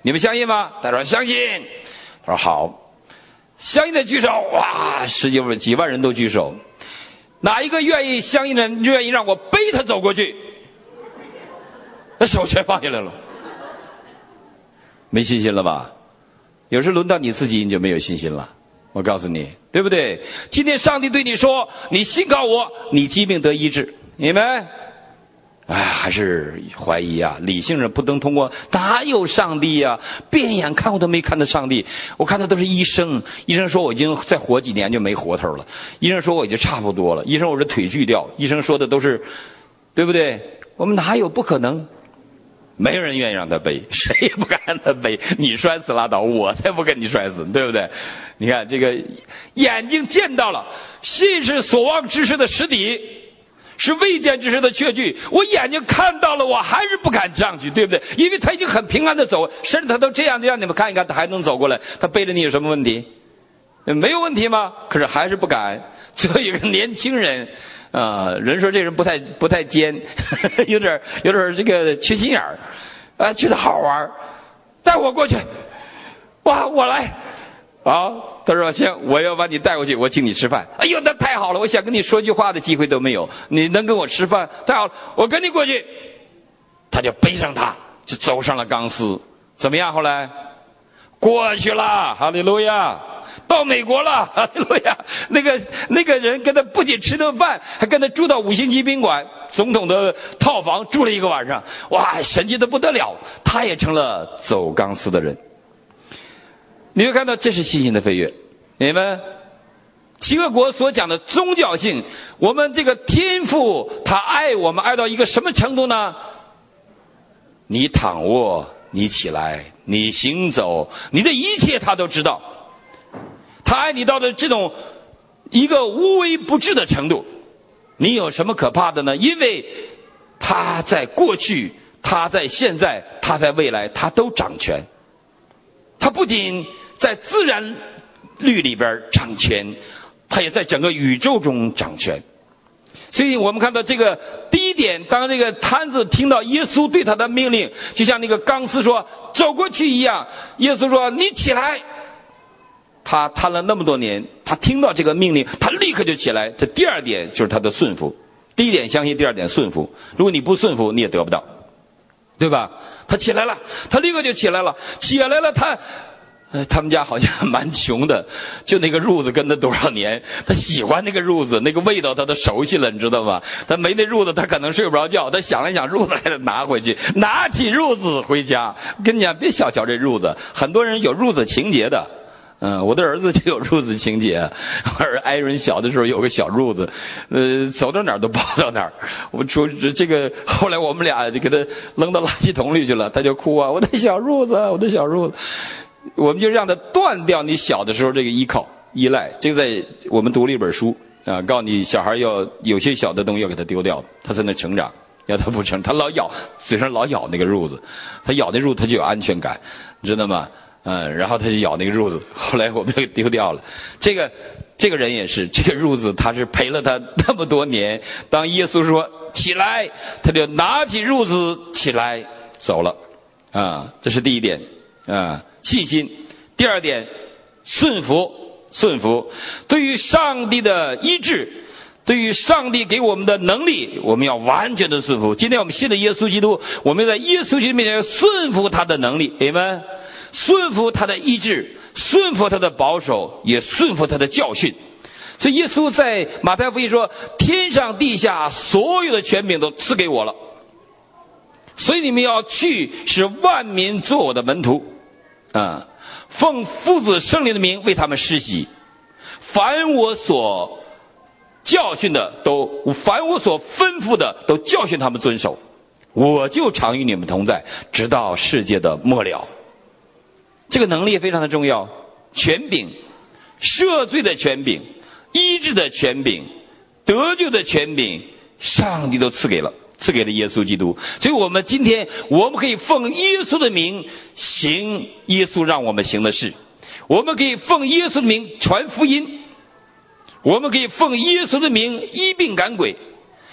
你们相信吗？他说相信。他说好，相信的举手。哇，十几万几万人都举手。哪一个愿意相信的人愿意让我背他走过去？那手全放下来了。没信心了吧？有时轮到你自己，你就没有信心了。我告诉你，对不对？今天上帝对你说，你信靠我，你疾病得医治。你们哎，还是怀疑啊！理性人不能通过，哪有上帝呀、啊？变眼看我都没看到上帝，我看到都是医生。医生说我已经再活几年就没活头了，医生说我已经差不多了，医生我这腿锯掉，医生说的都是，对不对？我们哪有不可能？没有人愿意让他背，谁也不敢让他背。你摔死拉倒，我才不跟你摔死，对不对？你看这个眼睛见到了，信是所望之事的实底，是未见之事的确据。我眼睛看到了，我还是不敢上去，对不对？因为他已经很平安的走，甚至他都这样这样，你们看一看，他还能走过来，他背着你有什么问题？没有问题吗？可是还是不敢。最后一个年轻人啊、呃，人说这人不太不太尖，有点有点这个缺心眼儿，啊，觉得好玩，带我过去，哇，我来，好，他说行，我要把你带过去，我请你吃饭。哎呦，那太好了，我想跟你说句话的机会都没有，你能跟我吃饭，太好了，我跟你过去。他就背上他，就走上了钢丝，怎么样？后来过去了，哈利路亚。到美国了，哈利路亚！那个那个人跟他不仅吃顿饭，还跟他住到五星级宾馆，总统的套房住了一个晚上。哇，神奇的不得了！他也成了走钢丝的人。你会看到，这是信心的飞跃。你们齐克果所讲的宗教性，我们这个天父他爱我们爱到一个什么程度呢？你躺卧，你起来，你行走，你的一切他都知道。他爱你到的这种一个无微不至的程度，你有什么可怕的呢？因为他在过去，他在现在，他在未来，他都掌权。他不仅在自然律里边掌权，他也在整个宇宙中掌权。所以我们看到这个第一点，当这个摊子听到耶稣对他的命令，就像那个钢丝说走过去一样，耶稣说你起来。他瘫了那么多年，他听到这个命令，他立刻就起来。这第二点就是他的顺服。第一点相信，第二点顺服。如果你不顺服，你也得不到，对吧？他起来了，他立刻就起来了，起来了。他，呃，他们家好像蛮穷的，就那个褥子跟他多少年，他喜欢那个褥子，那个味道他都熟悉了，你知道吗？他没那褥子，他可能睡不着觉。他想了想，褥子还得拿回去，拿起褥子回家。跟你讲，别小瞧这褥子，很多人有褥子情节的。嗯，我的儿子就有褥子情节。而艾伦小的时候有个小褥子，呃，走到哪儿都抱到哪儿。我说这个，后来我们俩就给他扔到垃圾桶里去了，他就哭啊，我的小褥子，我的小褥子。我们就让他断掉你小的时候这个依靠依赖。这个在我们读了一本书啊，告诉你小孩要有些小的东西要给他丢掉，他才能成长。要他不成，他老咬，嘴上老咬那个褥子，他咬那褥子他就有安全感，你知道吗？嗯，然后他就咬那个褥子，后来我们就丢掉了。这个这个人也是，这个褥子他是陪了他那么多年。当耶稣说起来，他就拿起褥子起来走了。啊，这是第一点啊，信心。第二点，顺服，顺服。对于上帝的医治，对于上帝给我们的能力，我们要完全的顺服。今天我们信的耶稣基督，我们在耶稣基督面前顺服他的能力，阿们。顺服他的医治，顺服他的保守，也顺服他的教训。所以耶稣在马太福音说，天上地下所有的权柄都赐给我了，所以你们要去，使万民做我的门徒啊，奉父子圣灵的名为他们施洗，凡我所教训的都凡我所吩咐的都教训他们遵守，我就常与你们同在，直到世界的末了。这个能力非常的重要，权柄，赦罪的权柄，医治的权柄，得救的权柄，上帝都赐给了，赐给了耶稣基督。所以我们今天我们可以奉耶稣的名行耶稣让我们行的事，我们可以奉耶稣的名传福音，我们可以奉耶稣的名医病赶鬼，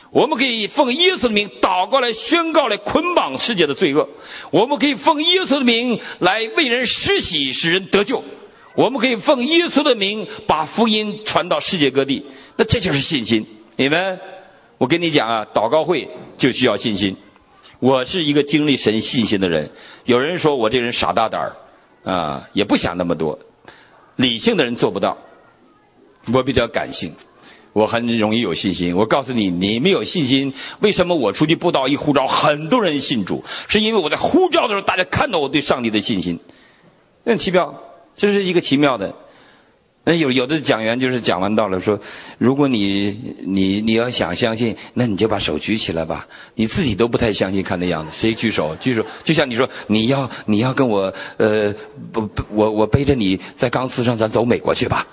我们可以奉耶稣的名祷告来宣告来捆绑世界的罪恶，我们可以奉耶稣的名来为人施洗使人得救，我们可以奉耶稣的名把福音传到世界各地。那这就是信心。你们，我跟你讲啊，祷告会就需要信心。我是一个经历神信心的人。有人说我这人傻大胆儿啊，也不想那么多，理性的人做不到。我比较感性，我很容易有信心。我告诉你，你没有信心，为什么我出去布道一呼召很多人信主？是因为我在呼召的时候，大家看到我对上帝的信心。很奇妙，这是一个奇妙的。那有有的讲员就是讲完道了，说如果你你你要想相信，那你就把手举起来吧。你自己都不太相信，看那样子，谁举手？举手。就像你说，你要你要跟我呃不不，我我背着你在钢丝上，咱走美国去吧。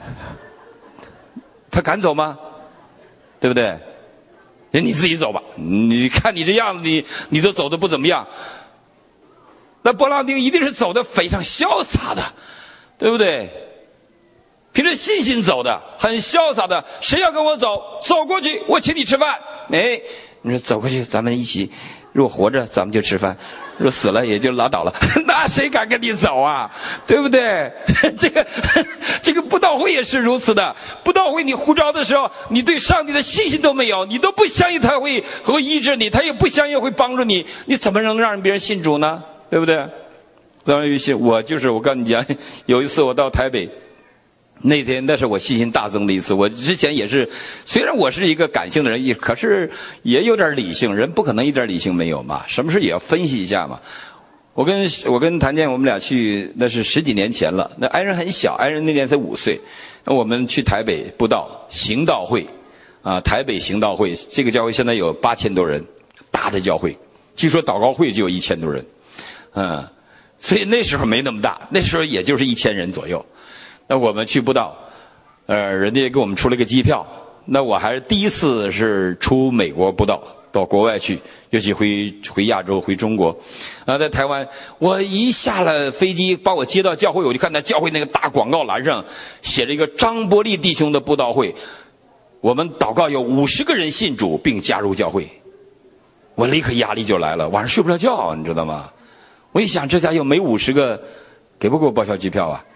他敢走吗？对不对？人你自己走吧。你看你这样子，你你都走得不怎么样。那波浪丁一定是走得非常潇洒的，对不对？凭着信心走的，很潇洒的。谁要跟我走，走过去，我请你吃饭。哎，你说走过去，咱们一起。如果活着，咱们就吃饭；如果死了，也就拉倒了。那谁敢跟你走啊？对不对？这个这个布道会也是如此的。布道会你呼召的时候，你对上帝的信心都没有，你都不相信他会会医治你，他也不相信会帮助你，你怎么能让别人信主呢？对不对？当然，我就是我跟你讲，有一次我到台北。那天那是我信心大增的一次。我之前也是，虽然我是一个感性的人，可是也有点理性。人不可能一点理性没有嘛，什么事也要分析一下嘛。我跟我跟谭健我们俩去，那是十几年前了。那爱人很小，爱人那年才五岁。那我们去台北布道行道会啊，台北行道会这个教会现在有八千多人，大的教会。据说祷告会就有一千多人，嗯，所以那时候没那么大，那时候也就是一千人左右。那我们去布道，呃，人家给我们出了个机票。那我还是第一次是出美国布道，到国外去，尤其回回亚洲，回中国。啊，在台湾，我一下了飞机，把我接到教会，我就看到教会那个大广告栏上写着一个张伯利弟兄的布道会。我们祷告有五十个人信主并加入教会，我立刻压力就来了，晚上睡不着觉，你知道吗？我一想，这家又没五十个，给不给我报销机票啊？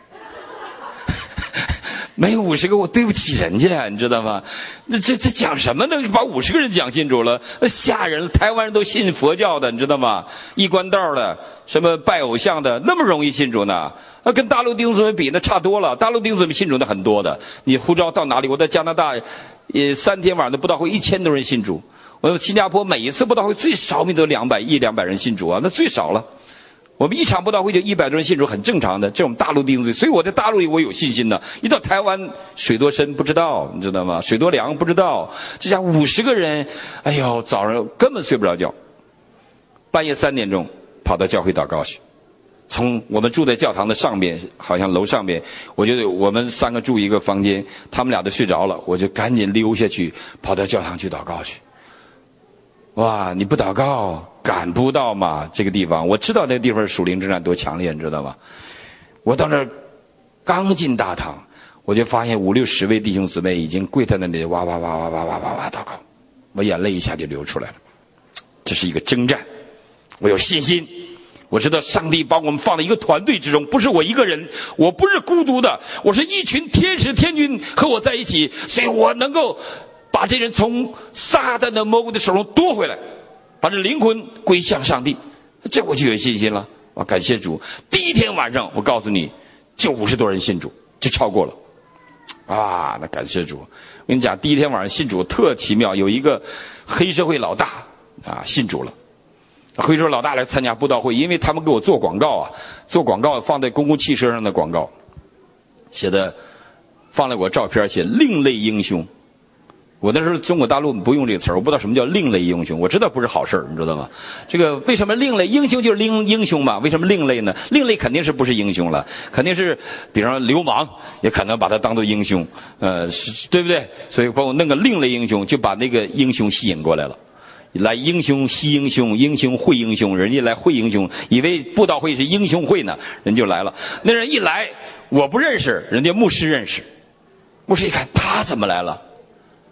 没有五十个，我对不起人家，你知道吗？那这这讲什么呢？把五十个人讲信主了，吓人了！台湾人都信佛教的，你知道吗？一关道的，什么拜偶像的，那么容易信主呢？那跟大陆弟兄姊妹比，那差多了。大陆弟兄姊妹信主的很多的。你呼召到哪里？我在加拿大，也三天晚上的布道会，一千多人信主。我在新加坡每一次布道会最少都两百一两百人信主啊，那最少了。我们一场布道会就一百多人信主，很正常的，这种大陆弟兄姊妹，所以我在大陆我有信心的。一到台湾，水多深不知道，你知道吗？水多凉不知道。这下五十个人，哎呦，早上根本睡不着觉，半夜三点钟跑到教会祷告去。从我们住在教堂的上边，好像楼上边，我就我们三个住一个房间，他们俩都睡着了，我就赶紧溜下去，跑到教堂去祷告去。哇，你不祷告赶不到嘛？这个地方我知道，那个地方属灵之战多强烈，你知道吗？我到那儿刚进大堂，我就发现五六十位弟兄姊妹已经跪在那里，哇哇哇哇哇哇哇哇祷告，我眼泪一下就流出来了。这是一个征战，我有信心，我知道上帝把我们放在一个团队之中，不是我一个人，我不是孤独的，我是一群天使天军和我在一起，所以我能够把这人从撒旦的魔鬼的手中夺回来，把这灵魂归向上帝，这我就有信心了。我感谢主，第一天晚上我告诉你，就五十多人信主，就超过了。啊，那感谢主！我跟你讲，第一天晚上信主特奇妙，有一个黑社会老大啊信主了。黑社会老大来参加布道会，因为他们给我做广告啊，做广告放在公共汽车上的广告，写的放了我照片，写另类英雄。我那时候中国大陆不用这个词儿，我不知道什么叫另类英雄，我知道不是好事儿，你知道吗？这个为什么另类英雄就是英英雄嘛？为什么另类呢？另类肯定是不是英雄了，肯定是比方说流氓，也可能把他当做英雄，呃，是对不对？所以帮我弄个另类英雄，就把那个英雄吸引过来了。来英雄惜英雄，英雄会英雄，人家来会英雄，以为布道会是英雄会呢，人就来了。那人一来，我不认识，人家牧师认识。牧师一看他怎么来了？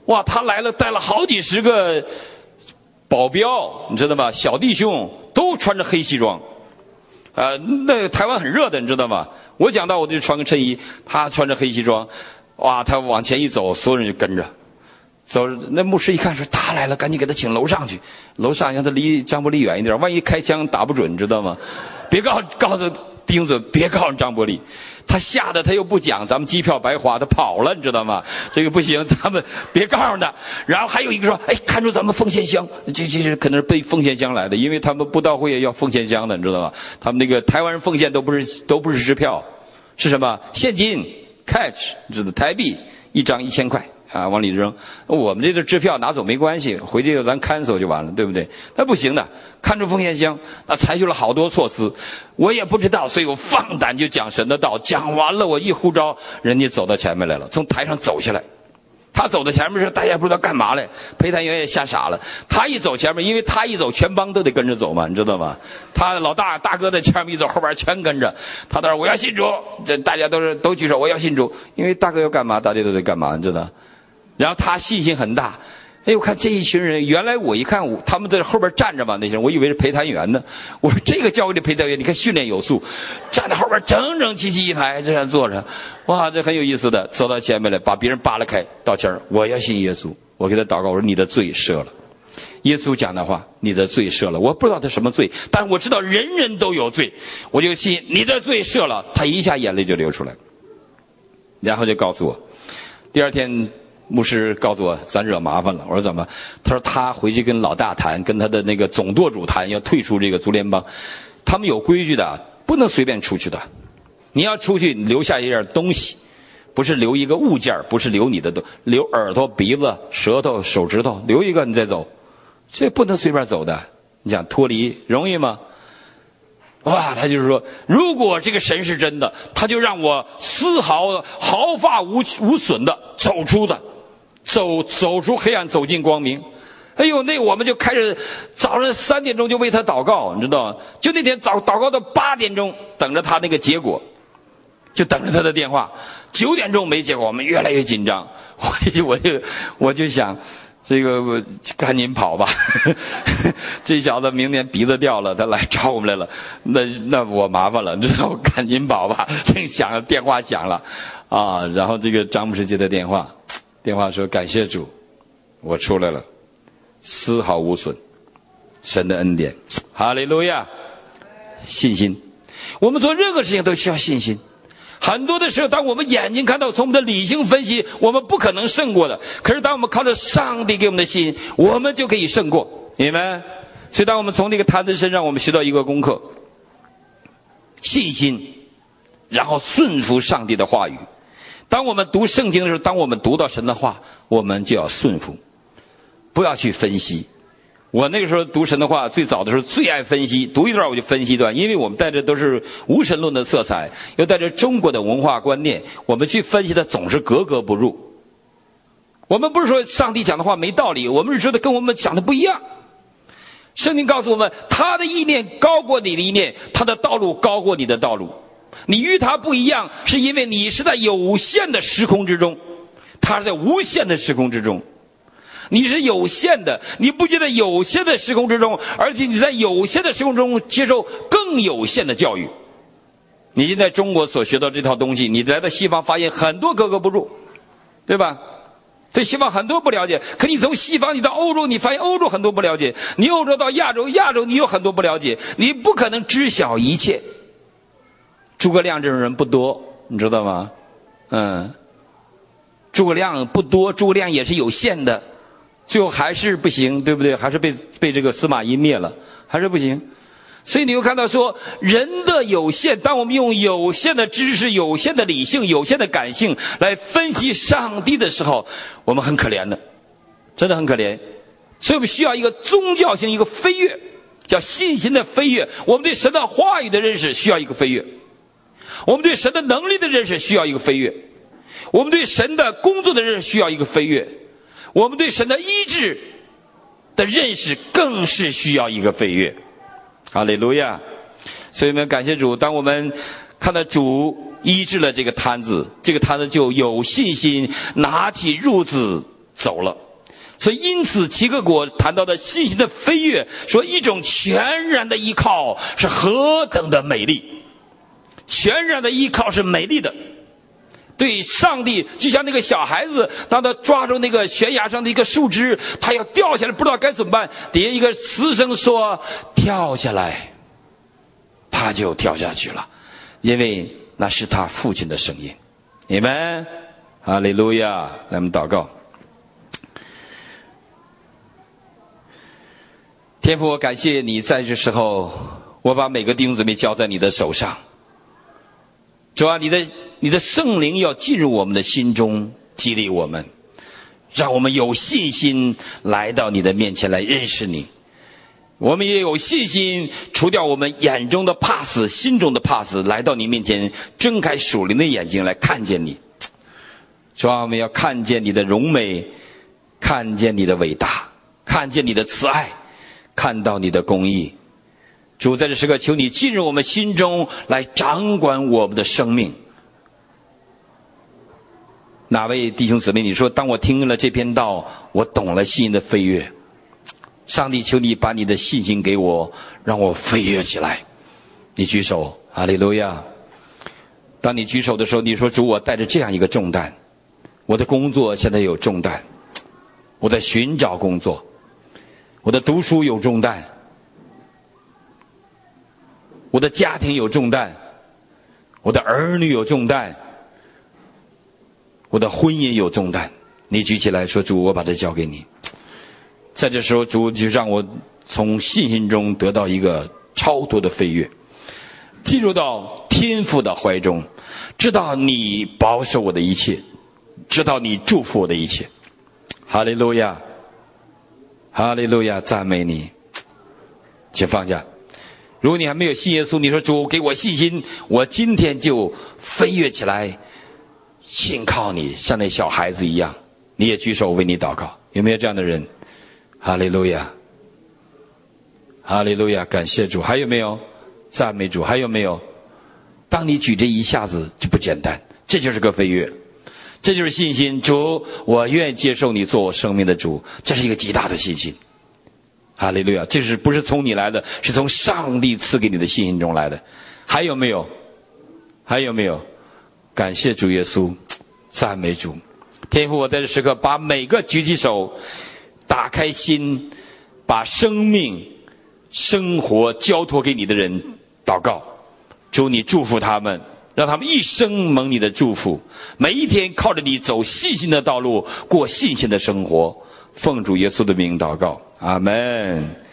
哇，他来了，带了好几十个保镖，你知道吗？小弟兄都穿着黑西装，呃，那台湾很热的，你知道吗？我讲到我就穿个衬衣，他穿着黑西装，哇，他往前一走，所有人就跟着。走，那牧师一看说他来了，赶紧给他请楼上去，楼上让他离张伯利远一点，万一开枪打不准，你知道吗？别告告诉弟兄姊妹，别告诉张伯利。他吓得他又不讲，咱们机票白花，他跑了，你知道吗？这个不行，咱们别告诉他。然后还有一个说，哎，看出咱们奉献箱，这这是可能是背奉献箱来的，因为他们布道会要奉献箱的，你知道吗？他们那个台湾人奉献都不是都不是支票，是什么？现金 cash， 你知道，台币一张一千块。啊，往里扔，我们这个支票拿走没关系，回去咱 cancel 就完了，对不对？那不行的，看出奉献箱，那采取了好多措施，我也不知道，所以我放胆就讲神的道，讲完了，我一呼召，人家走到前面来了，从台上走下来，他走到前面时，大家不知道干嘛来，陪谈员也吓傻了，他一走前面，因为他一走，全帮都得跟着走嘛，你知道吗？他老大大哥在前面一走，后边全跟着，他当时我要信主，这大家都是都举手，我要信主，因为大哥要干嘛，大家都得干嘛，你知道？然后他信心很大，哎，我看这一群人，原来我一看我他们在后边站着嘛，那些人我以为是陪谈员呢。我说这个教会的陪谈员，你看训练有素，站在后边整整齐齐一排这样坐着，哇，这很有意思的。走到前面来，把别人扒拉开，到前儿，我要信耶稣，我给他祷告，我说你的罪赦了。耶稣讲的话，你的罪赦了。我不知道他什么罪，但是我知道人人都有罪，我就信你的罪赦了。他一下眼泪就流出来，然后就告诉我，第二天。牧师告诉我，咱惹麻烦了。我说怎么？他说他回去跟老大谈，跟他的那个总舵主谈，要退出这个足联邦。他们有规矩的，不能随便出去的。你要出去，留下一样东西，不是留一个物件，不是留你的，留耳朵、鼻子、舌头、手指头，留一个你再走，这不能随便走的。你想脱离容易吗？哇，他就是说，如果这个神是真的，他就让我丝毫毫发无无损的走出的。走走出黑暗，走进光明。哎呦，那我们就开始早上三点钟就为他祷告，你知道吗？就那天早祷告到八点钟，等着他那个结果，就等着他的电话。九点钟没结果，我们越来越紧张。我就我就我就想，这个我赶紧跑吧。这小子明年鼻子掉了，他来找我们来了，那那我麻烦了，你知道，我赶紧跑吧。正响，电话响了啊，然后这个张牧师接的电话。电话说感谢主，我出来了，丝毫无损，神的恩典，哈利路亚。信心，我们做任何事情都需要信心。很多的时候，当我们眼睛看到，从我们的理性分析，我们不可能胜过的。可是当我们靠着上帝给我们的信，我们就可以胜过。你们，所以当我们从这个坛子身上，我们学到一个功课：信心，然后顺服上帝的话语。当我们读圣经的时候，当我们读到神的话，我们就要顺服，不要去分析。我那个时候读神的话，最早的时候最爱分析，读一段我就分析一段，因为我们带着都是无神论的色彩，又带着中国的文化观念，我们去分析的总是格格不入。我们不是说上帝讲的话没道理，我们是觉得跟我们讲的不一样。圣经告诉我们，他的意念高过你的意念，他的道路高过你的道路。你与他不一样，是因为你是在有限的时空之中，他是在无限的时空之中。你是有限的，你不觉得有限的时空之中，而且你在有限的时空中接受更有限的教育。你现在中国所学到这套东西，你来到西方发现很多格格不入，对吧？对西方很多不了解，可你从西方你到欧洲，你发现欧洲很多不了解，你欧洲到亚洲，亚洲你有很多不了解，你不可能知晓一切。诸葛亮这种人不多，你知道吗？嗯，诸葛亮不多，诸葛亮也是有限的，最后还是不行，对不对？还是被被这个司马懿灭了，还是不行。所以你会看到说，人的有限，当我们用有限的知识、有限的理性、有限的感性来分析上帝的时候，我们很可怜的，真的很可怜。所以我们需要一个宗教性一个飞跃，叫信心的飞跃。我们对神的话语的认识需要一个飞跃，我们对神的能力的认识需要一个飞跃，我们对神的工作的认识需要一个飞跃，我们对神的医治的认识更是需要一个飞跃。哈利路亚！所以我们感谢主，当我们看到主医治了这个摊子，这个摊子就有信心拿起褥子走了。所以因此齐克果谈到的信心的飞跃，说一种全然的依靠是何等的美丽。全然的依靠是美丽的，对上帝就像那个小孩子，当他抓住那个悬崖上的一个树枝，他要掉下来，不知道该怎么办，底下一个慈声说跳下来，他就跳下去了，因为那是他父亲的声音。你们哈利路亚，来我们祷告。天父，我感谢你在这时候，我把每个弟兄姊妹交在你的手上。主啊，你的你的圣灵要进入我们的心中，激励我们，让我们有信心来到你的面前来认识你。我们也有信心除掉我们眼中的怕死，心中的怕死，来到你面前，睁开属灵的眼睛来看见你。主啊，我们要看见你的荣美，看见你的伟大，看见你的慈爱，看到你的公义。主，在这时刻求你进入我们心中来掌管我们的生命。哪位弟兄姊妹，你说当我听了这篇道，我懂了信心的飞跃。上帝，求你把你的信心给我，让我飞跃起来。你举手，哈利路亚。当你举手的时候，你说主，我带着这样一个重担，我的工作现在有重担，我在寻找工作，我的读书有重担，我的家庭有重担，我的儿女有重担，我的婚姻有重担。你举起来说，主，我把它交给你。在这时候，主就让我从信心中得到一个超脱的飞跃，进入到天父的怀中，知道你保守我的一切，知道你祝福我的一切。哈利路亚，哈利路亚，赞美你。请放下。如果你还没有信耶稣，你说主给我信心，我今天就飞跃起来，信靠你，像那小孩子一样。你也举手为你祷告，有没有这样的人？哈利路亚，哈利路亚，感谢主。还有没有？赞美主。还有没有？当你举这一下子就不简单，这就是个飞跃，这就是信心。主，我愿意接受你做我生命的主，这是一个极大的信心。哈利路亚，这是不是从你来的，是从上帝赐给你的信心中来的。还有没有？还有没有？感谢主耶稣，赞美主。天父，我在这时刻把每个举起手，打开心，把生命生活交托给你的人祷告。主，你祝福他们，让他们一生蒙你的祝福，每一天靠着你走信心的道路，过信心的生活。奉主耶稣的名祷告，阿们。